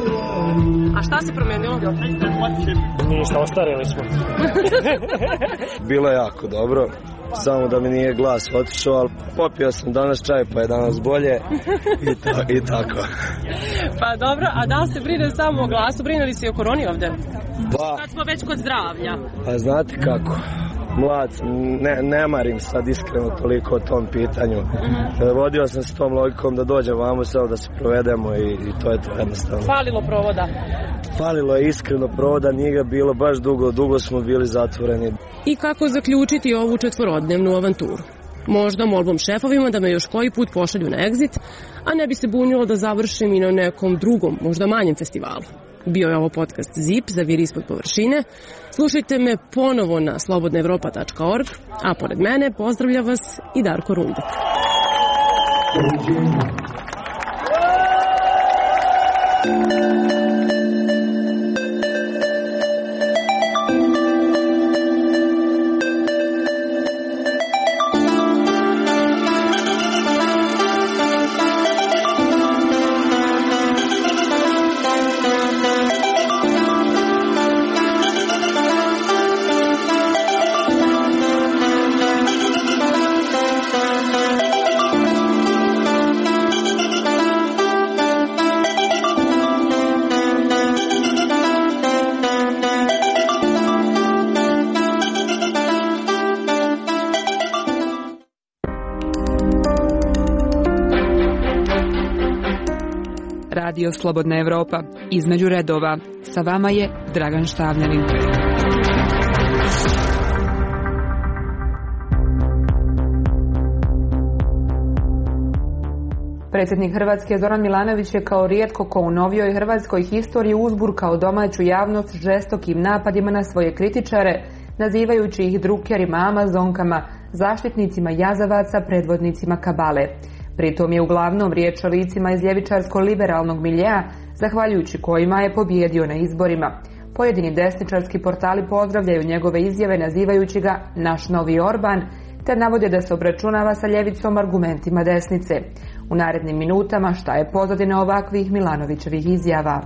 A šta se promenilo? Ništa, ostarili smo. Bilo je jako dobro. Samo da mi nije glas otišao, ali popio sam danas čaj, pa je danas bolje i tako. Pa dobro, a da li se brine samo o glasu, brine li se i o koroni ovde? Pa, kad smo već kod zdravlja. Pa znate kako, mlad, ne marim sad iskreno toliko o tom pitanju. Vodio sam se tom logikom da dođem vamo samo da se provedemo i to je to jednostavno. Falilo provoda? Falilo je iskreno provoda, nije ga bilo baš dugo smo bili zatvoreni. I kako zaključiti ovu 4-dnevnu avanturu? Možda molbom šefovima da me još koji put pošalju na Exit, a ne bi se bunilo da završim i na nekom drugom, možda manjem festivalu. Bio je ovo podcast ZIP, Zavir ispod površine. Slušajte me ponovo na slobodnaevropa.org, a pored mene pozdravlja vas i Darko Rundek. Radio Slobodna Evropa. Između redova. Sa vama je Dragan Štavljanin. Predsjednik Hrvatske Zoran Milanović je kao rijetko ko u novijoj hrvatskoj historiji uzburkao domaću javnost žestokim napadima na svoje kritičare, nazivajući ih drukerima, amazonkama, zaštitnicima jazavaca, predvodnicima kabale. Pritom je uglavnom riječ o licima iz ljevičarsko-liberalnog miljea, zahvaljujući kojima je pobijedio na izborima. Pojedini desničarski portali pozdravljaju njegove izjave nazivajući ga naš novi Orban, te navode da se obračunava sa ljevicom argumentima desnice. U narednim minutama šta je pozadina ovakvih Milanovićevih izjava?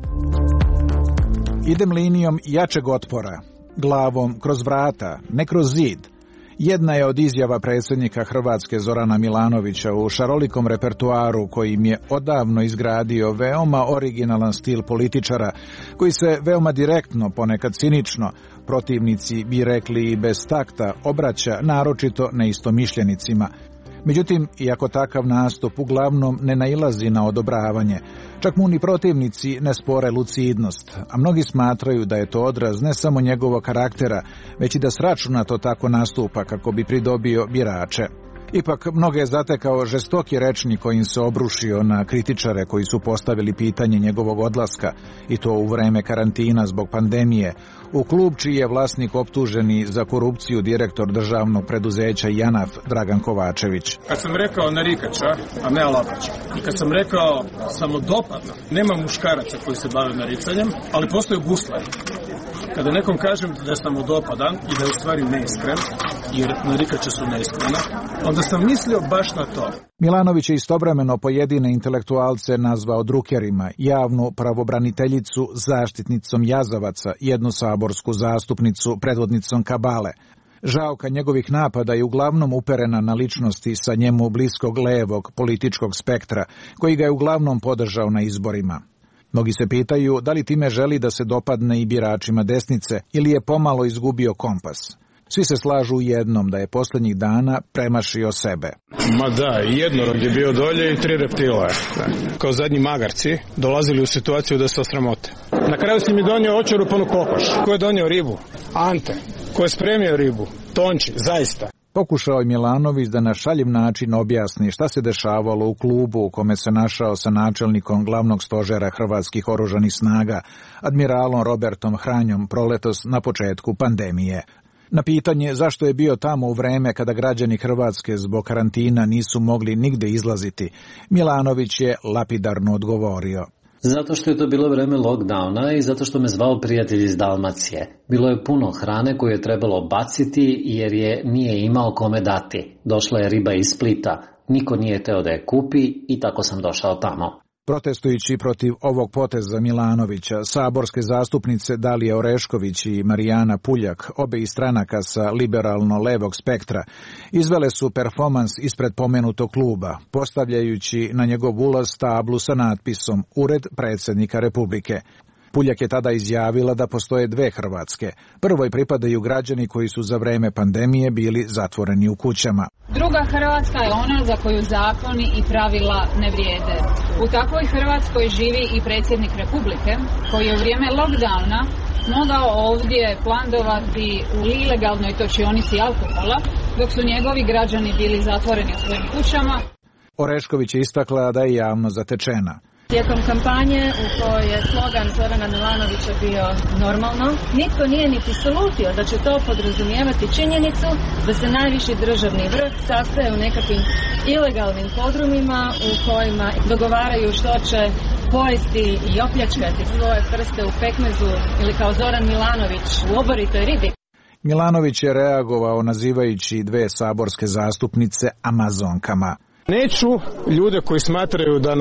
Idem linijom jačeg otpora, glavom kroz vrata, ne kroz zid. Jedna je od izjava predsjednika Hrvatske Zorana Milanovića u šarolikom repertuaru kojim je odavno izgradio veoma originalan stil političara koji se veoma direktno, ponekad cinično, protivnici bi rekli i bez takta, obraća naročito neistomišljenicima. Međutim, iako takav nastup uglavnom ne nailazi na odobravanje, čak mu ni protivnici ne spore lucidnost, a mnogi smatraju da je to odraz ne samo njegovog karaktera, već i da sračunato tako nastupa kako bi pridobio birače. Ipak, mnoge je zatekao žestoki rečnik kojim se obrušio na kritičare koji su postavili pitanje njegovog odlaska, i to u vreme karantina zbog pandemije, u klub čiji je vlasnik optuženi za korupciju direktor državnog preduzeća JANAF Dragan Kovačević. Kad sam rekao narikača, a ne alabača, i kad sam rekao samodopadno, nema muškaraca koji se bave naricanjem, ali postoje guslari. Kada nekom kažem da je samodopadan i da je u stvari neiskren, jer narikače su neiskrene, onda sam mislio baš na to. Milanović je istovremeno pojedine intelektualce nazvao drukerima, javnu pravobraniteljicu zaštitnicom jazavaca, jednu saborsku zastupnicu predvodnicom kabale. Žaoka njegovih napada je uglavnom uperena na ličnosti sa njemu bliskog levog političkog spektra, koji ga je uglavnom podržao na izborima. Mnogi se pitaju da li time želi da se dopadne i biračima desnice ili je pomalo izgubio kompas. Svi se slažu u jednom da je posljednjih dana premašio sebe. Ma da, jednorog je bio dolje i 3 reptila. Kao zadnji magarci dolazili u situaciju da se osramote. Na kraju si mi donio očerupanu kokoš. Ko je donio ribu? Ante. Ko je spremio ribu? Tonči, zaista. Pokušao je Milanović da na šaljiv način objasni šta se dešavalo u klubu u kome se našao sa načelnikom glavnog stožera hrvatskih oružanih snaga, admiralom Robertom Hranjom, proletos na početku pandemije. Na pitanje zašto je bio tamo u vreme kada građani Hrvatske zbog karantina nisu mogli nigde izlaziti, Milanović je lapidarno odgovorio. Zato što je to bilo vreme lockdowna i zato što me zvao prijatelj iz Dalmacije. Bilo je puno hrane koju je trebalo baciti jer je nije imao kome dati. Došla je riba iz Splita, niko nije teo da je kupi i tako sam došao tamo. Protestujući protiv ovog poteza Milanovića, saborske zastupnice Dalija Orešković i Marijana Puljak, obe iz stranaka sa liberalno-levog spektra, izvele su performans ispred pomenutog kluba, postavljajući na njegov ulaz tablu sa natpisom Ured predsjednika Republike. Puljak je tada izjavila da postoje 2 Hrvatske. Prvoj pripadaju građani koji su za vreme pandemije bili zatvoreni u kućama. Druga Hrvatska je ona za koju zakoni i pravila ne vrijede. U takvoj Hrvatskoj živi i predsjednik Republike, koji je u vrijeme lockdowna mogao ovdje plandovati u ilegalnoj točionici alkohola, dok su njegovi građani bili zatvoreni u svojim kućama. Orešković je istakla da je javno zatečena. Tijekom kampanje u kojoj je slogan Zorana Milanovića bio normalno, nitko nije niti slutio da će to podrazumijevati činjenicu da se najviši državni vrh sastaje u nekakvim ilegalnim podrumima u kojima dogovaraju što će pojesti i opljačkati svoje prste u pekmezu ili kao Zoran Milanović u oboritoj ribi. Milanović je reagovao nazivajući 2 saborske zastupnice amazonkama. Neću ljude koji smatraju da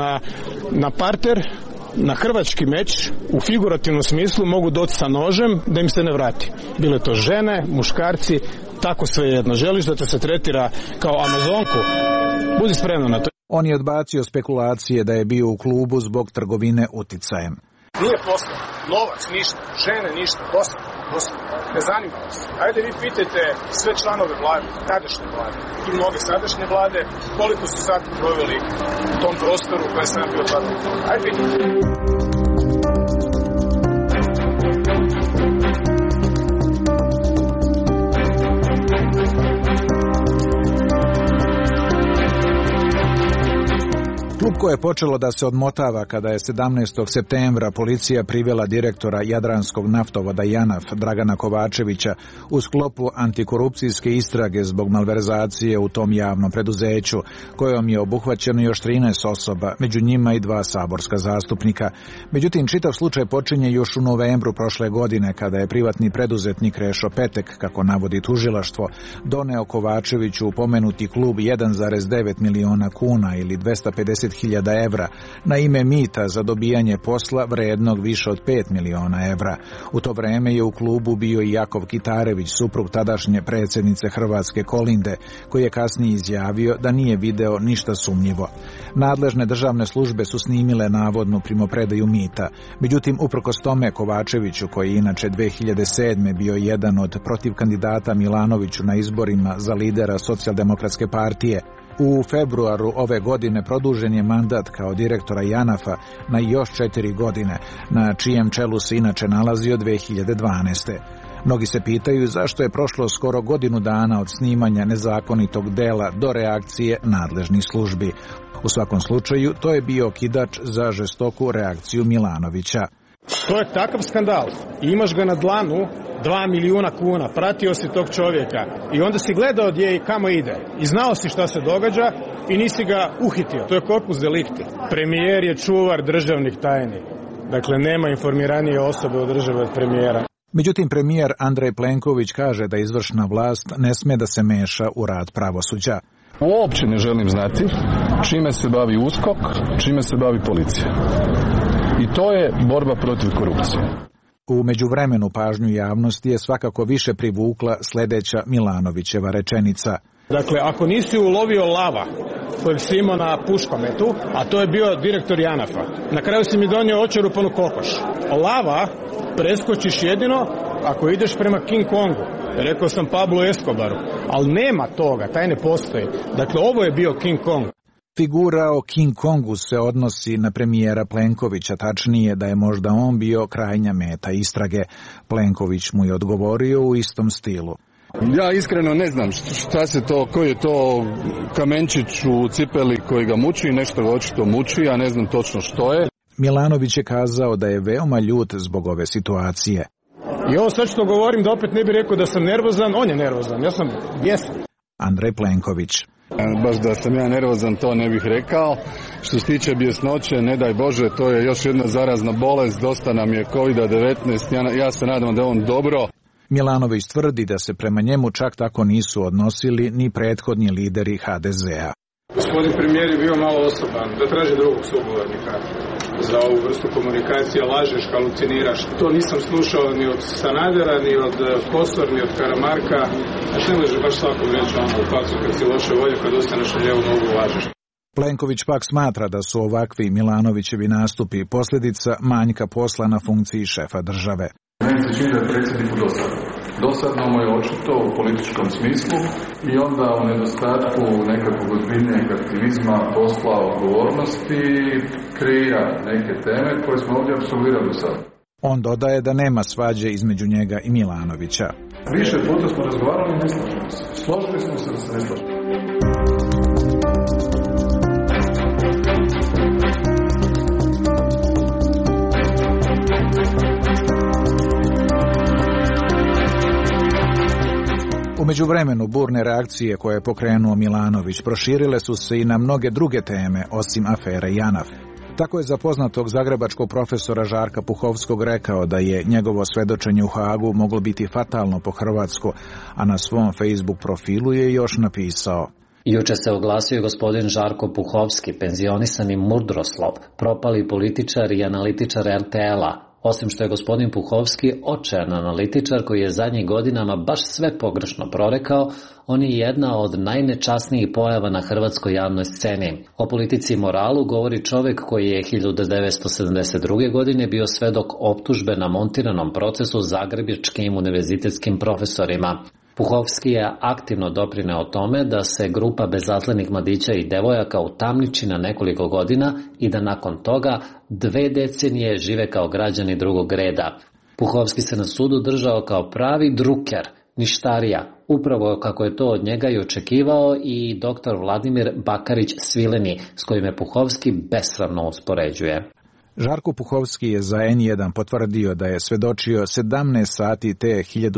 na parter, na hrvački meč, u figurativnom smislu mogu doći sa nožem da im se ne vrati. Bile to žene, muškarci, tako svejedno. Želiš da te se tretira kao amazonku? Budi spremna na to. On je odbacio spekulacije da je bio u klubu zbog trgovine uticajem. Nije posla, novac, ništa, žene, ništa, posla. Ne zanima vas. Ajde vi pitajte sve članove vlade, tadašnje vlade i mnoge sadašnje vlade, koliko su sati proveli u tom prostoru koje sam bio tada. Ajde pitajte. Klupko je počelo da se odmotava kada je 17. septembra policija privela direktora Jadranskog naftovoda JANAF Dragana Kovačevića u sklopu antikorupcijske istrage zbog malverzacije u tom javnom preduzeću, kojom je obuhvaćeno još 13 osoba, među njima i 2 saborska zastupnika. Međutim, čitav slučaj počinje još u novembru prošle godine, kada je privatni preduzetnik Krešo Petek, kako navodi tužilaštvo, doneo Kovačeviću u pomenuti klub 1,9 miliona kuna ili 250.000 evra na ime mita za dobijanje posla vrednog više od 5 miliona evra. U to vreme je u klubu bio i Jakov Kitarević, suprug tadašnje predsjednice Hrvatske Kolinde, koji je kasnije izjavio da nije video ništa sumnjivo. Nadležne državne službe su snimile navodnu primopredaju mita. Međutim, uprkos tome Kovačeviću, koji je inače 2007. bio jedan od protiv kandidata Milanoviću na izborima za lidera Socijaldemokratske partije, u februaru ove godine produžen je mandat kao direktora JANAF-a na još 4 godine, na čijem čelu se inače nalazio 2012. Mnogi se pitaju zašto je prošlo skoro godinu dana od snimanja nezakonitog dela do reakcije nadležnih službi. U svakom slučaju, to je bio okidač za žestoku reakciju Milanovića. To je takav skandal. I imaš ga na dlanu 2 milijuna kuna, pratio si tog čovjeka i onda si gledao gdje i kamo ide i znao si šta se događa i nisi ga uhitio. To je corpus delicti. Premijer je čuvar državnih tajni. Dakle, nema informiranije osobe od države od premijera. Međutim, premijer Andrej Plenković kaže da izvršna vlast ne sme da se meša u rad pravosuđa. Uopće ne želim znati čime se bavi USKOK, čime se bavi policija. I to je borba protiv korupcije. U međuvremenu pažnju javnosti je svakako više privukla sljedeća Milanovićeva rečenica. Dakle, ako nisi ulovio lava kojeg si imao na puškometu, a to je bio direktor JANAF-a, na kraju si mi donio očerupanu kokoš. Lava preskočiš jedino ako ideš prema King Kongu. Rekao sam Pablo Escobaru, ali nema toga, taj ne postoji. Dakle, ovo je bio King Kong. Figura o King Kongu se odnosi na premijera Plenkovića, tačnije da je možda on bio krajnja meta istrage. Plenković mu je odgovorio u istom stilu. Ja iskreno ne znam šta se to, koji je to kamenčić u cipeli koji ga muči, nešto ga očito muči, ja ne znam točno što je. Milanović je kazao da je veoma ljut zbog ove situacije. I ovo sad što govorim da opet ne bi rekao da sam nervozan, on je nervozan, ja sam bijesan. Andrej Plenković. Baš da sam ja nervozan, to ne bih rekao. Što se tiče bjesnoće, ne daj Bože, to je još jedna zarazna bolest, dosta nam je COVID-19, ja se nadam da je on dobro. Milanović tvrdi da se prema njemu čak tako nisu odnosili ni prethodni lideri HDZ-a. Gospodin premijer je bio malo osoban, da traži drugog sugovornika za ovu vrstu komunikacije, lažeš, haluciniraš. To nisam slušao ni od Sanadera, ni od Kosor, ni od Karamarka. Znači ne možeš baš svakog reći u faksu kad si loše volje, kad ostaneš na lijevu nogu lažeš. Plenković pak smatra da su ovakvi Milanovićevi nastupi posljedica manjka posla na funkciji šefa države. Meni se čini da je predsjedniku dosadno. Dosadno mu je očito u političkom smislu i onda u nedostatku nekakvog ozbiljnijeg aktivizma, posla, odgovornosti kreira neke teme koje smo ovdje apsolvirali do sada. On dodaje da nema svađe između njega i Milanovića. Više puta smo razgovarali i ne slažemo se. Složili smo se da se ne slažemo. U međuvremenu burne reakcije koje je pokrenuo Milanović proširile su se i na mnoge druge teme osim afere JANAF. Tako je za poznatog zagrebačkog profesora Žarka Puhovskog rekao da je njegovo svedočenje u Hagu moglo biti fatalno po Hrvatsku, a na svom Facebook profilu je još napisao: Juče se oglasio gospodin Žarko Puhovski, penzionisani mudroslov, propali političar i analitičar RTL-a. Osim što je gospodin Puhovski očajan analitičar koji je zadnjih godinama baš sve pogrešno prorekao, on je jedna od najnečasnijih pojava na hrvatskoj javnoj sceni. O politici i moralu govori čovjek koji je 1972. godine bio svedok optužbe na montiranom procesu zagrebačkim univerzitetskim profesorima. Puhovski je aktivno doprineo tome da se grupa bezazlenih mladića i devojaka utamniči na nekoliko godina i da nakon toga 2 decenije žive kao građani drugog reda. Puhovski se na sudu držao kao pravi druker, ništarija, upravo kako je to od njega i očekivao i dr. Vladimir Bakarić Svileni, s kojim je Puhovski besramno uspoređuje. Žarko Puhovski je za N1 potvrdio da je svedočio 17 sati te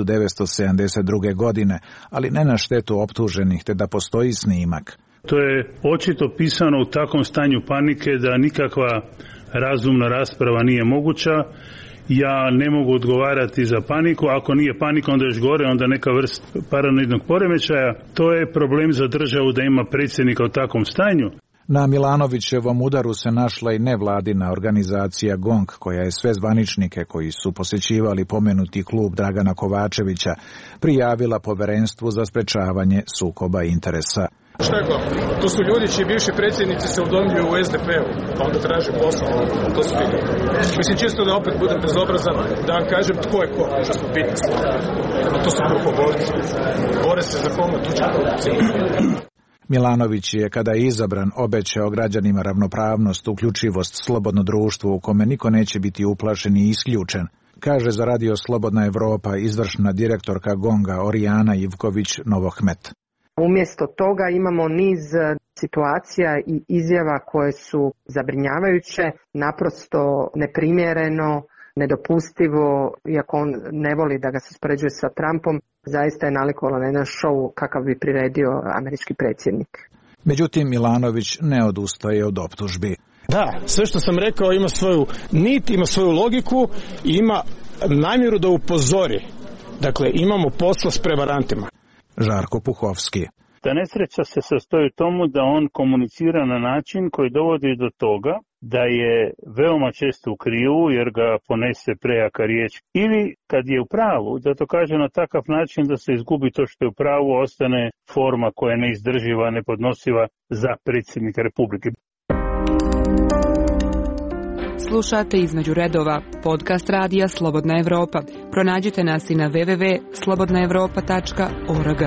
1972. godine, ali ne na štetu optuženih, te da postoji snimak. To je očito pisano u takvom stanju panike da nikakva razumna rasprava nije moguća. Ja ne mogu odgovarati za paniku, ako nije panika onda još gore, onda neka vrst paranoidnog poremećaja. To je problem za državu da ima predsjednika u takvom stanju. Na Milanovićevom udaru se našla i nevladina organizacija GONG, koja je sve zvaničnike koji su posjećivali pomenuti klub Dragana Kovačevića prijavila Povjerenstvu za sprečavanje sukoba interesa. Šta je to? To su ljudi čiji bivši predsjednici se udomljuju u SDP-u, pa onda traže posao. To su pitanje. Mislim, čisto da opet budem bezobrazan, da vam kažem tko je ko, što smo pitni. To su grupoborci. Bore se za koma tuđa korupcija. Milanović je, kada je izabran, obećao građanima ravnopravnost, uključivost, slobodno društvo u kome niko neće biti uplašen i isključen, kaže za Radio Slobodna Evropa izvršna direktorka GONG-a Orijana Ivković-Novohmet. Umjesto toga imamo niz situacija i izjava koje su zabrinjavajuće, naprosto neprimjereno, nedopustivo, iako on ne voli da ga se uspoređuje sa Trumpom, zaista je nalikovalo na jedan šou kakav bi priredio američki predsjednik. Međutim, Milanović ne odustaje od optužbi. Da, sve što sam rekao ima svoju nit, ima svoju logiku i ima namjeru da upozori. Dakle, imamo posla s prevarantima. Žarko Puhovski. Ta nesreća se sastoji u tomu da on komunicira na način koji dovodi do toga da je veoma često u krivu jer ga ponese prejaka riječ. Ili kad je u pravu, da to kaže na takav način da se izgubi to što je u pravu, ostane forma koja je neizdrživa, nepodnosiva za predsjednika Republike. Slušate Između redova, podcast radija Slobodna Evropa. Pronađite nas i na www.slobodnaevropa.org.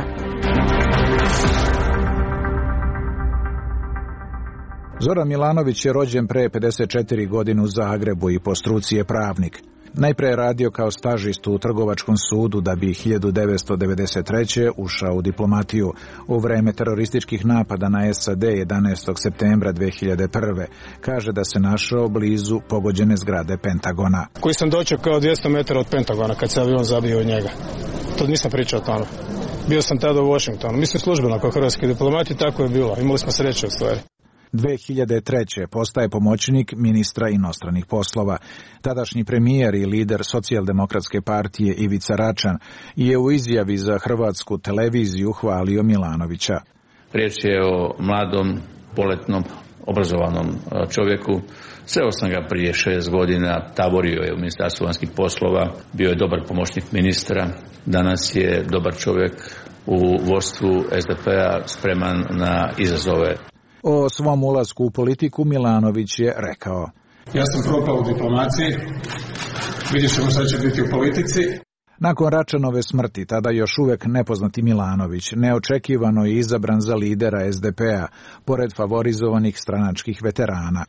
Zoran Milanović je rođen pre 54 godine u Zagrebu i po struci je pravnik. Najpre je radio kao stažist u Trgovačkom sudu da bi 1993. ušao u diplomatiju u vreme terorističkih napada na SAD 11. septembra 2001. Kaže da se našao blizu pogođene zgrade Pentagona. Koji sam dočekao 200 metara od Pentagona kad se avion zabio od njega. To nisam pričao o tome. Bio sam tada u Washingtonu. Mislim službeno kao hrvatski diplomat i tako je bilo. Imali smo sreće u stvari. 2003. postaje pomoćnik ministra inostranih poslova. Tadašnji premijer i lider Socijaldemokratske partije Ivica Račan je u izjavi za Hrvatsku televiziju hvalio Milanovića. Riječ je o mladom, poletnom, obrazovanom čovjeku. Sreo sam ga prije 6 godina, taborio je u Ministarstvu vanjskih poslova, bio je dobar pomoćnik ministra, danas je dobar čovjek u vodstvu SDP-a, spreman na izazove. O svom ulasku u politiku Milanović je rekao: Ja sam propao u diplomaciji, vidjet ćemo šta će biti u politici. Nakon Račanove smrti, tada još uvek nepoznati Milanović neočekivano je izabran za lidera SDP-a, pored favorizovanih stranačkih veterana.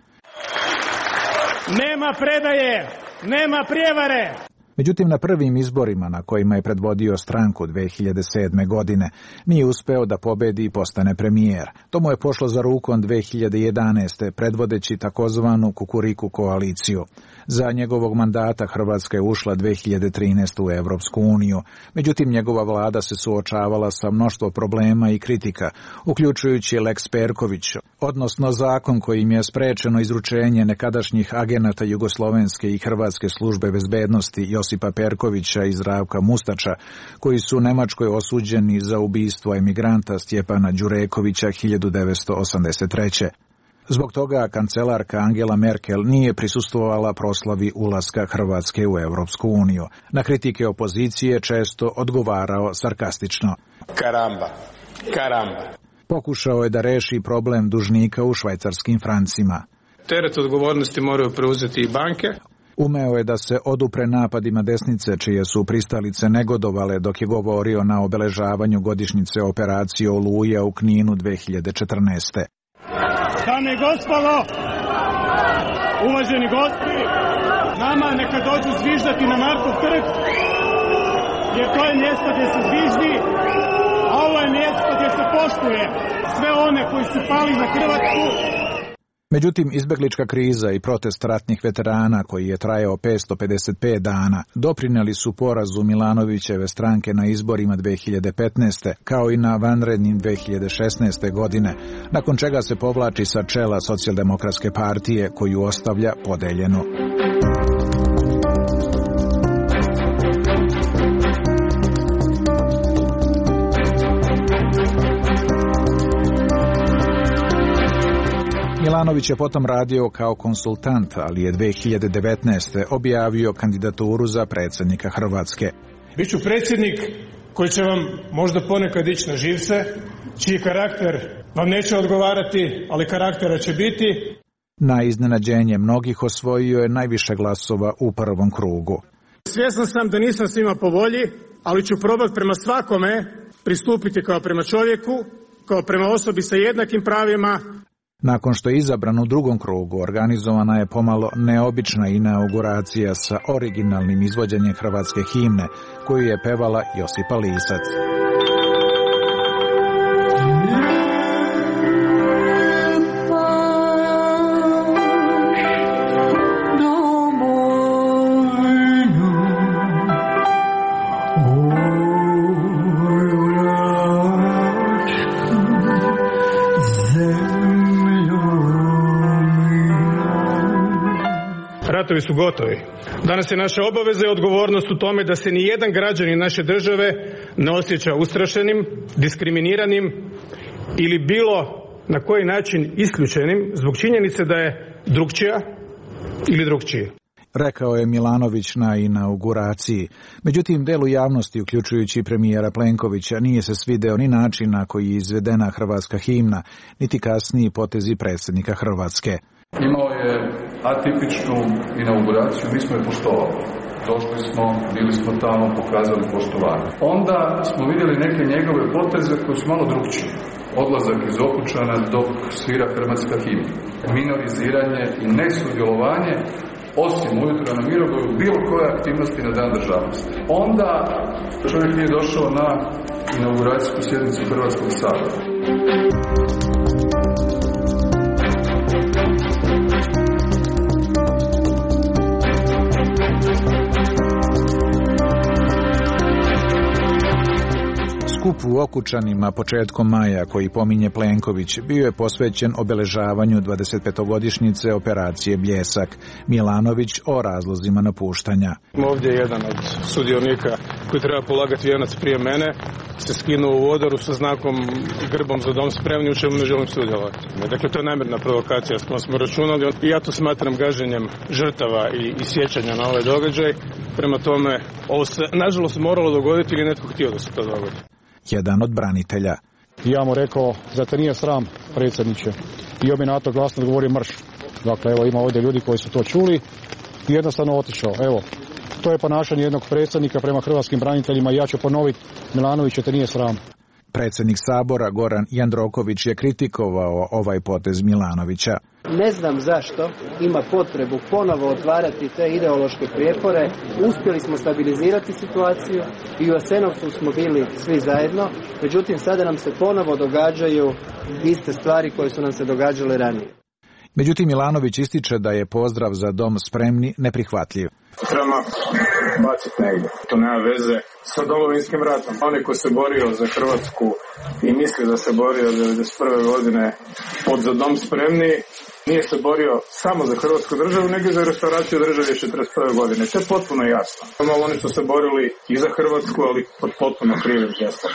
Nema predaje, nema prijevare! Međutim, na prvim izborima na kojima je predvodio stranku 2007. godine nije uspeo da pobedi i postane premijer. To mu je pošlo za rukom 2011. predvodeći takozvanu Kukuriku koaliciju. Za njegovog mandata Hrvatska je ušla 2013. u Evropsku uniju. Međutim, njegova vlada se suočavala sa mnoštvo problema i kritika, uključujući Lex Perković, odnosno zakon kojim je sprečeno izručenje nekadašnjih agenata Jugoslovenske i Hrvatske službe bezbednosti Josipa Perkovića i Zdravka Mustača, koji su u Nemačkoj osuđeni za ubistvo emigranta Stjepana Đurekovića 1983. Zbog toga kancelarka Angela Merkel nije prisustvovala proslavi ulaska Hrvatske u Europsku uniju. Na kritike opozicije često odgovarao sarkastično. Karamba. Pokušao je da reši problem dužnika u švajcarskim francima. Teret odgovornosti moraju preuzeti i banke. Umeo je da se odupre napadima desnice, čije su pristalice negodovale dok je govorio na obeležavanju godišnjice operacije Oluja u Kninu 2014. Dame i gospodo, uvaženi gosti, nama neka dođu zviždati na Markov trg, jer to je mjesto gdje se zviždi, a ovo je mjesto gdje se poštuje sve one koji su pali za Hrvatsku. Međutim, izbeglička kriza i protest ratnih veterana, koji je trajao 555 dana, doprinijeli su porazu Milanovićeve stranke na izborima 2015. kao i na vanrednim 2016. godine, nakon čega se povlači sa čela Socijaldemokratske partije, koju ostavlja podeljenu. Milanović je potom radio kao konsultant, ali je 2019. objavio kandidaturu za predsjednika Hrvatske. Biću predsjednik koji će vam možda ponekad ići na živce, čiji karakter vam neće odgovarati, ali karaktera će biti. Na iznenađenje mnogih osvojio je najviše glasova u prvom krugu. Svjestan sam da nisam svima po volji, ali ću probati prema svakome pristupiti kao prema čovjeku, kao prema osobi sa jednakim pravima. Nakon što je izabran u drugom krugu, organizovana je pomalo neobična inauguracija sa originalnim izvođenjem hrvatske himne, koju je pevala Josipa Lisac. Ratovi su gotovi. Danas je naša obaveza i odgovornost u tome da se ni jedan građanin naše države ne osjeća ustrašenim, diskriminiranim ili bilo na koji način isključenim zbog činjenice da je drukčija ili drukčiji. Rekao je Milanović na inauguraciji. Međutim, delu javnosti, uključujući premijera Plenkovića, nije se svideo ni način na koji je izvedena hrvatska himna, niti kasniji potezi predsjednika Hrvatske. Imao je atipičnu inauguraciju, mi smo je poštovali. Došli smo, bili smo tamo, pokazali poštovanje. Onda smo vidjeli neke njegove poteze koji su malo drukčiji. Odlazak iz Okučana dok svira hrvatska himna. Minoriziranje i nesudjelovanje, osim ujutro na Mirogoju, bilo koje aktivnosti na Dan državnosti. Onda čovjek nije došao na inauguracijsku sjednicu Hrvatskog sabora. Skup u Okučanima početkom maja, koji pominje Plenković, bio je posvećen obeležavanju 25-godišnjice operacije Bljesak. Milanović o razlozima napuštanja. Ovdje je jedan od sudionika koji treba polagati vijenac prije mene, se skinuo u odoru sa znakom i grbom za dom spremni, u čemu ne želim sudjelovati. Dakle, to je namjerna provokacija s kojom smo računali i ja to smatram gaženjem žrtava i sjećanja na ovaj događaj. Prema tome, ovo se nažalost moralo dogoditi ili netko htio da se to dogodi. Jedan od branitelja. Ja mu rekao, zar te nije sram, predsjedniče? I on mi na to glasno odgovorio marš. Dakle, evo, ima ovdje ljudi koji su to čuli i jednostavno otišao. Evo, to je ponašanje jednog predsjednika prema hrvatskim braniteljima i ja ću ponoviti, Milanović, te nije sram. Predsjednik Sabora Goran Jandroković je kritikovao ovaj potez Milanovića. Ne znam zašto ima potrebu ponovo otvarati te ideološke prijepore. Uspjeli smo stabilizirati situaciju i u Jasenovcu smo bili svi zajedno. Međutim, sada nam se ponovo događaju iste stvari koje su nam se događale ranije. Međutim, Milanović ističe da je pozdrav za dom spremni neprihvatljiv. Treba baciti negdje. To nema veze sa Domovinskim ratom. Onaj ko se borio za Hrvatsku i misli da se borio 1991. godine pod za dom spremni, nije se borio samo za Hrvatsku državu, nego za restauraciju države 1941. godine. To je potpuno jasno. Oni su se borili i za Hrvatsku, ali pod potpuno krivim gestom.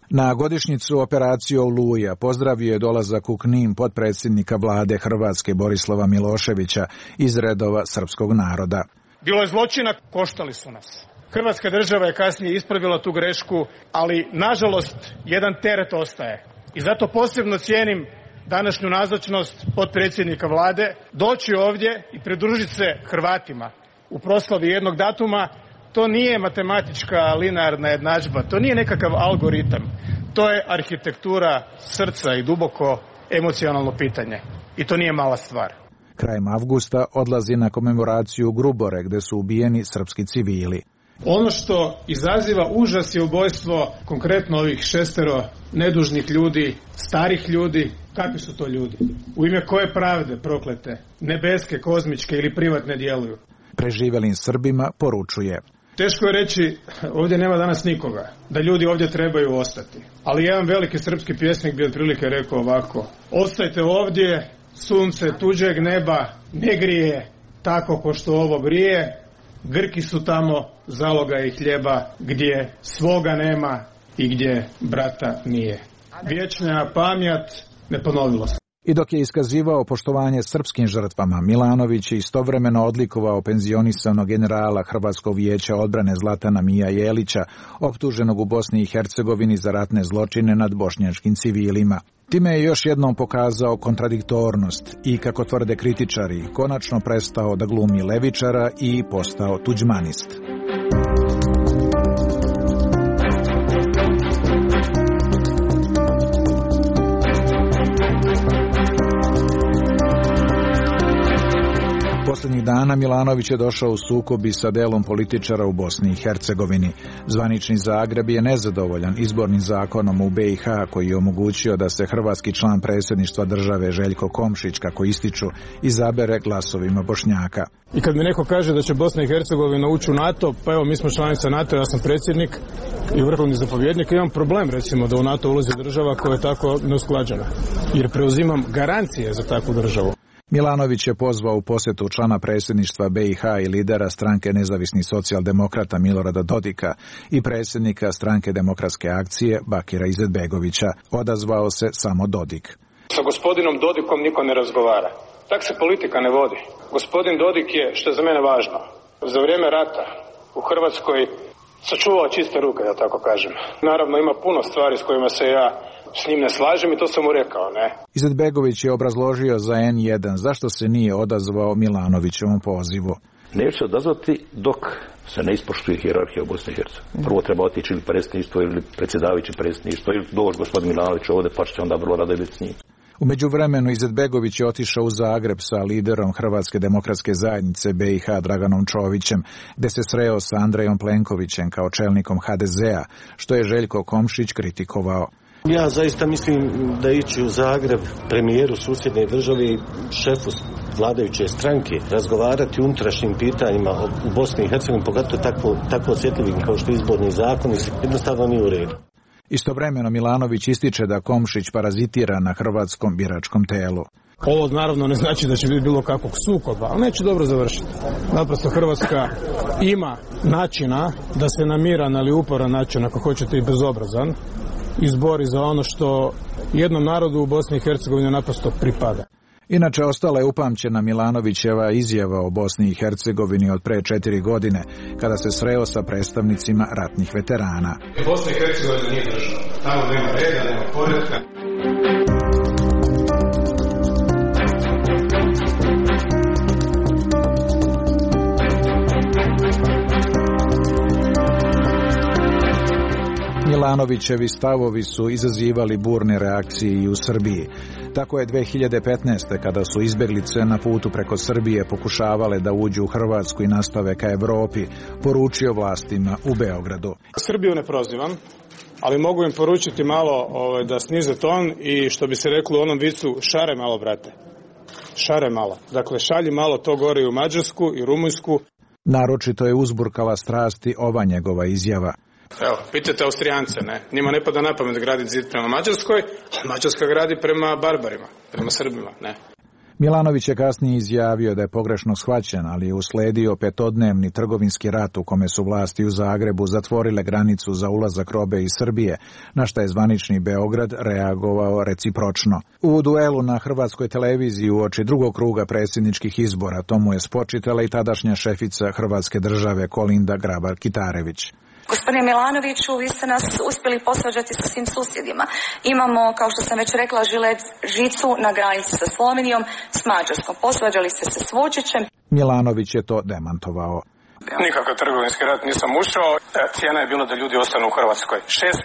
Na godišnjicu operacije Oluja pozdravio je dolazak u Knin potpredsjednika vlade Hrvatske Borislava Miloševića iz redova srpskog naroda. Bilo je zločina, koštali su nas. Hrvatska država je kasnije ispravila tu grešku, ali nažalost jedan teret ostaje. I zato posebno cijenim današnju nazočnost potpredsjednika vlade, doći ovdje i pridružiti se Hrvatima u proslavi jednog datuma. To nije matematička linearna jednadžba, to nije nekakav algoritam, to je arhitektura srca i duboko emocionalno pitanje. I to nije mala stvar. Krajem avgusta odlazi na komemoraciju u Grubore, gdje su ubijeni srpski civili. Ono što izaziva užas je ubojstvo konkretno ovih 6 nedužnih ljudi, starih ljudi. Kakvi su to ljudi? U ime koje pravde proklete, nebeske, kozmičke ili privatne djeluju? Preživjelim Srbima poručuje: teško je reći, ovdje nema danas nikoga, da ljudi ovdje trebaju ostati. Ali jedan veliki srpski pjesnik bi otprilike rekao ovako: ostajte ovdje, sunce tuđeg neba ne grije tako ko što ovo grije, Grki su tamo, zaloga i hljeba, gdje svoga nema i gdje brata nije. Vječna pamjat, ne ponovilo se. I dok je iskazivao poštovanje srpskim žrtvama, Milanović je istovremeno odlikovao penzionisanog generala Hrvatskog vijeća odbrane Zlatana Mija Jelića, optuženog u Bosni i Hercegovini za ratne zločine nad bošnjačkim civilima. Time je još jednom pokazao kontradiktornost i, kako tvrde kritičari, konačno prestao da glumi levičara i postao tuđmanist. Posljednjih dana Milanović je došao u sukob i sa delom političara u Bosni i Hercegovini. Zvanični Zagreb je nezadovoljan izbornim zakonom u BiH koji je omogućio da se hrvatski član predsjedništva države Željko Komšić, kako ističu, izabere glasovima Bošnjaka. I kad mi neko kaže da će Bosna i Hercegovina ući u NATO, pa evo mi smo članica NATO, ja sam predsjednik i vrhovni zapovjednik, imam problem recimo da u NATO ulazi država koja je tako neusklađena, jer preuzimam garancije za takvu državu. Milanović je pozvao u posjetu člana predsjedništva BiH i lidera stranke nezavisnih socijaldemokrata Milorada Dodika i predsjednika stranke demokratske akcije Bakira Izetbegovića. Odazvao se samo Dodik. Sa gospodinom Dodikom niko ne razgovara. Tak se politika ne vodi. Gospodin Dodik je, što je za mene važno, za vrijeme rata u Hrvatskoj sačuvao čiste ruke, da tako kažem. Naravno ima puno stvari s kojima se ja s njim ne slažem i to sam mu rekao, ne. Izetbegović je obrazložio za N1 zašto se nije odazvao Milanovićevom pozivu. Neće odazvati dok se ne ispoštuje hijerarhija u Bosni i Hercegovini. Prvo treba otići ili predsjedništvo ili predsjedavajući predsjedništvo ili doći gospodin Milanović ovdje, pa će onda vrlo rado biti s njim. U međuvremenu Izetbegović je otišao u Zagreb sa liderom Hrvatske demokratske zajednice BiH Draganom Čovićem, gdje se sreo sa Andrejom Plenkovićem kao čelnikom HDZ-a, što je Željko Komšić kritikovao. Ja zaista mislim da ići u Zagreb premijeru susjedne države i šefu vladajuće stranke razgovarati o unutrašnjim pitanjima u Bosni i Hercegovini, pogotovo tako osjetljivim kao što je izborni zakon, jednostavno nije u redu. Istovremeno Milanović ističe da Komšić parazitira na hrvatskom biračkom telu. Ovo naravno ne znači da će biti bilo kakvog sukoba, ali neće dobro završiti. Naprosto Hrvatska ima načina da se na miran, ali uporan način, ako hoćete i bezobrazan, izbori za ono što jednom narodu u Bosni i Hercegovini naprosto pripada. Inače, ostala je upamćena Milanovićeva izjava o Bosni i Hercegovini od pre 4 godine, kada se sreo sa predstavnicima ratnih veterana. Bosna i Hercegovina nije država. Tamo nema reda, nema poretka. Milanovićevi stavovi su izazivali burne reakcije i u Srbiji. Tako je 2015. kada su izbjeglice na putu preko Srbije pokušavale da uđu u Hrvatsku i nastave ka Europi, poručio vlastima u Beogradu. Srbiju ne prozivam, ali mogu im poručiti malo da snize ton i, što bi se reklo u onom vicu, šare malo, brate. Šare malo. Dakle, šalji malo to gore i u Mađarsku i Rumunjsku. Naročito je uzburkala strasti ova njegova izjava. Evo, pitajte Austrijance, ne? Njima ne pada na pamet graditi zid prema Mađarskoj, a Mađarska gradi prema barbarima, prema Srbima, ne? Milanović je kasnije izjavio da je pogrešno shvaćen, ali je usledio 5-dnevni trgovinski rat u kome su vlasti u Zagrebu zatvorile granicu za ulazak robe iz Srbije, na šta je zvanični Beograd reagovao recipročno. U duelu na hrvatskoj televiziji uoči drugog kruga predsjedničkih izbora to mu je spočitala i tadašnja šefica Hrvatske države Kolinda Grabar-Kitarević. Gospodine Milanoviću, vi ste nas uspjeli posvađati sa svim susjedima. Imamo, kao što sam već rekla, žicu na granici sa Slovenijom, s Mađarskom. Posvađali ste se s Vučićem. Milanović je to demantovao. Nikakav trgovinski rat nisam ušao. Cijena je bila da ljudi ostanu u Hrvatskoj.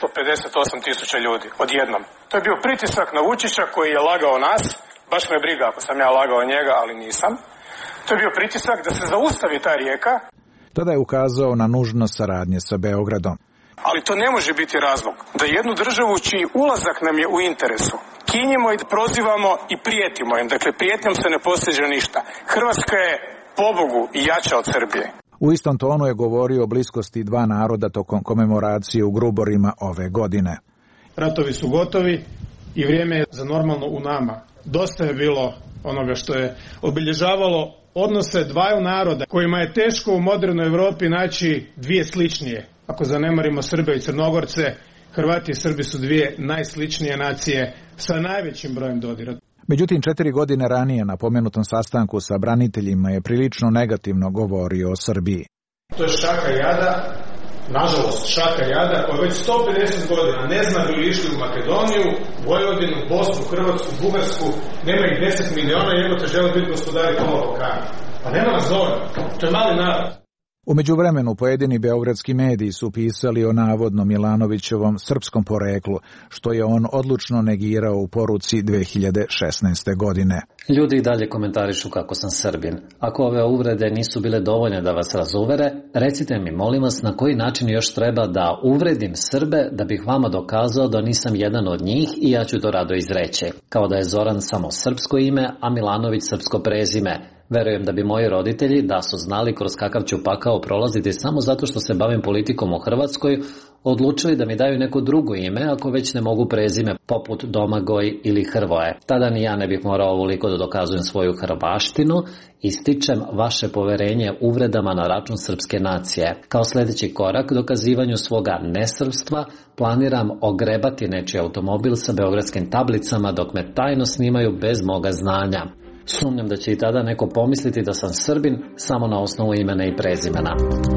658.000 ljudi odjednom. To je bio pritisak na Vučića koji je lagao nas. Baš me briga ako sam ja lagao njega, ali nisam. To je bio pritisak da se zaustavi ta rijeka. Tada je ukazao na nužnost saradnje sa Beogradom. Ali to ne može biti razlog da jednu državu čiji ulazak nam je u interesu kinjimo i prozivamo i prijetimo im. Dakle, prijetnjom se ne postiže ništa. Hrvatska je pobogu jača od Srbije. U istom tonu je govorio o bliskosti dva naroda tokom komemoracije u Gruborima ove godine. Ratovi su gotovi i vrijeme je za normalno u nama. Dosta je bilo onoga što je obilježavalo odnose dvaju naroda kojima je teško u modernoj Europi naći dvije sličnije. Ako zanemarimo Srbe i Crnogorce, Hrvati i Srbi su dvije najsličnije nacije sa najvećim brojem dodira. Međutim, 4 godine ranije na pomenutom sastanku sa braniteljima je prilično negativno govorio o Srbiji. To je šaka jada, nažalost šaka jada koja već 150 godina ne zna bi li išli u Makedoniju, Vojvodinu, Bosnu, Hrvatsku, Bugarsku, nema ih 10 miliona i evo te žele biti gospodari tog Balkana. Pa nema nas dovoljno, to je mali narod. U međuvremenu pojedini beogradski mediji su pisali o navodno Milanovićevom srpskom poreklu, što je on odlučno negirao u poruci 2016. godine. Ljudi i dalje komentarišu kako sam Srbin. Ako ove uvrede nisu bile dovoljne da vas razuvere, recite mi, molim vas, na koji način još treba da uvredim Srbe da bih vama dokazao da nisam jedan od njih i ja ću to rado izreći. Kao da je Zoran samo srpsko ime, a Milanović srpsko prezime. Verujem da bi moji roditelji, da su znali kroz kakav ću pakao prolaziti samo zato što se bavim politikom u Hrvatskoj, odlučili da mi daju neko drugo ime ako već ne mogu prezime poput Domagoj ili Hrvoje. Tada ni ja ne bih morao ovoliko da dokazujem svoju hrvaštinu. Ističem vaše poverenje uvredama na račun srpske nacije. Kao sljedeći korak dokazivanju svoga nesrpstva planiram ogrebati nečiji automobil sa beogradskim tablicama dok me tajno snimaju bez moga znanja. Sumnjam da će i tada neko pomisliti da sam Srbin samo na osnovu imena i prezimena.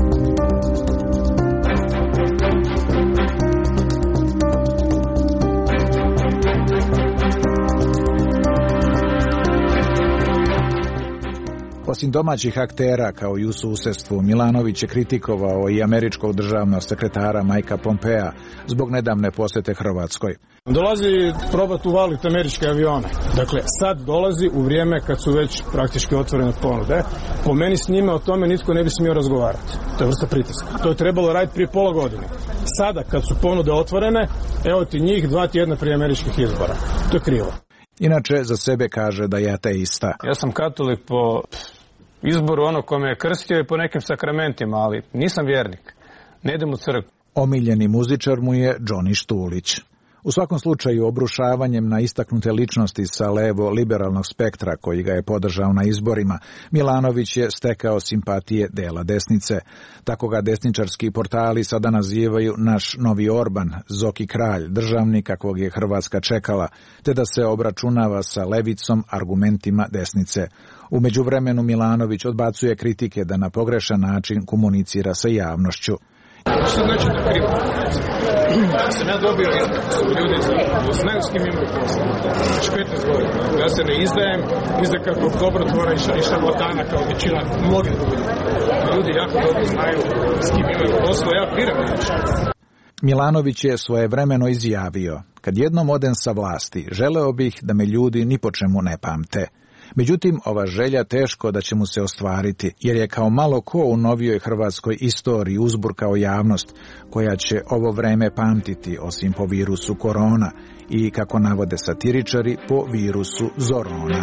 Osim domaćih aktera kao i u susjedstvu, Milanović je kritikovao i američkog državnog sekretara Mikea Pompea zbog nedavne posjete Hrvatskoj. Dolazi probati uvaliti američke avione. Dakle, sad dolazi u vrijeme kad su već praktički otvorene ponude. Po meni s njima o tome nitko ne bi smio razgovarati. To je vrsta pritiska. To je trebalo raditi prije pola godine. Sada kad su ponude otvorene, evo ti njih 2 tjedna prije američkih izbora. To je krivo. Inače, za sebe kaže da je ateista. Ja sam katolik po izboru onog ko me je krstio i po nekim sakramentima, ali nisam vjernik. Ne idem u crkvu. Omiljeni muzičar mu je Johnny Štulić. U svakom slučaju, obrušavanjem na istaknute ličnosti sa levo-liberalnog spektra koji ga je podržao na izborima, Milanović je stekao simpatije dela desnice. Tako ga desničarski portali sada nazivaju naš novi Orban, Zoki kralj, državnik kakvog je Hrvatska čekala, te da se obračunava sa levicom argumentima desnice. U međuvremenu Milanović odbacuje kritike da na pogrešan način komunicira sa javnošću. Što znači da krivo? Sam ja dobio su ljudi znaju s kim imaju posla. Znači 15 godina. Ja se ne izdajem, kako dobrotvora i šarlatana kao većina mnogih ljudi. Ljudi jako dobro znaju s kim imaju posla, ja biram neće. Milanović je svojevremeno izjavio: kad jednom odem sa vlasti, želeo bih da me ljudi ni po čemu ne pamte. Međutim, ova želja teško da će mu se ostvariti, jer je kao malo ko u novijoj hrvatskoj istoriji uzburkao javnost, koja će ovo vreme pamtiti osim po virusu korona i, kako navode satiričari, po virusu Zorona.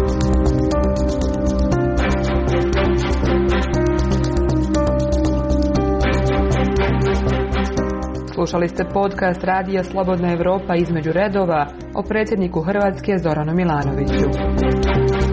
Slušali ste podcast Radija Slobodna Evropa između redova o predsjedniku Hrvatske Zoranu Milanoviću.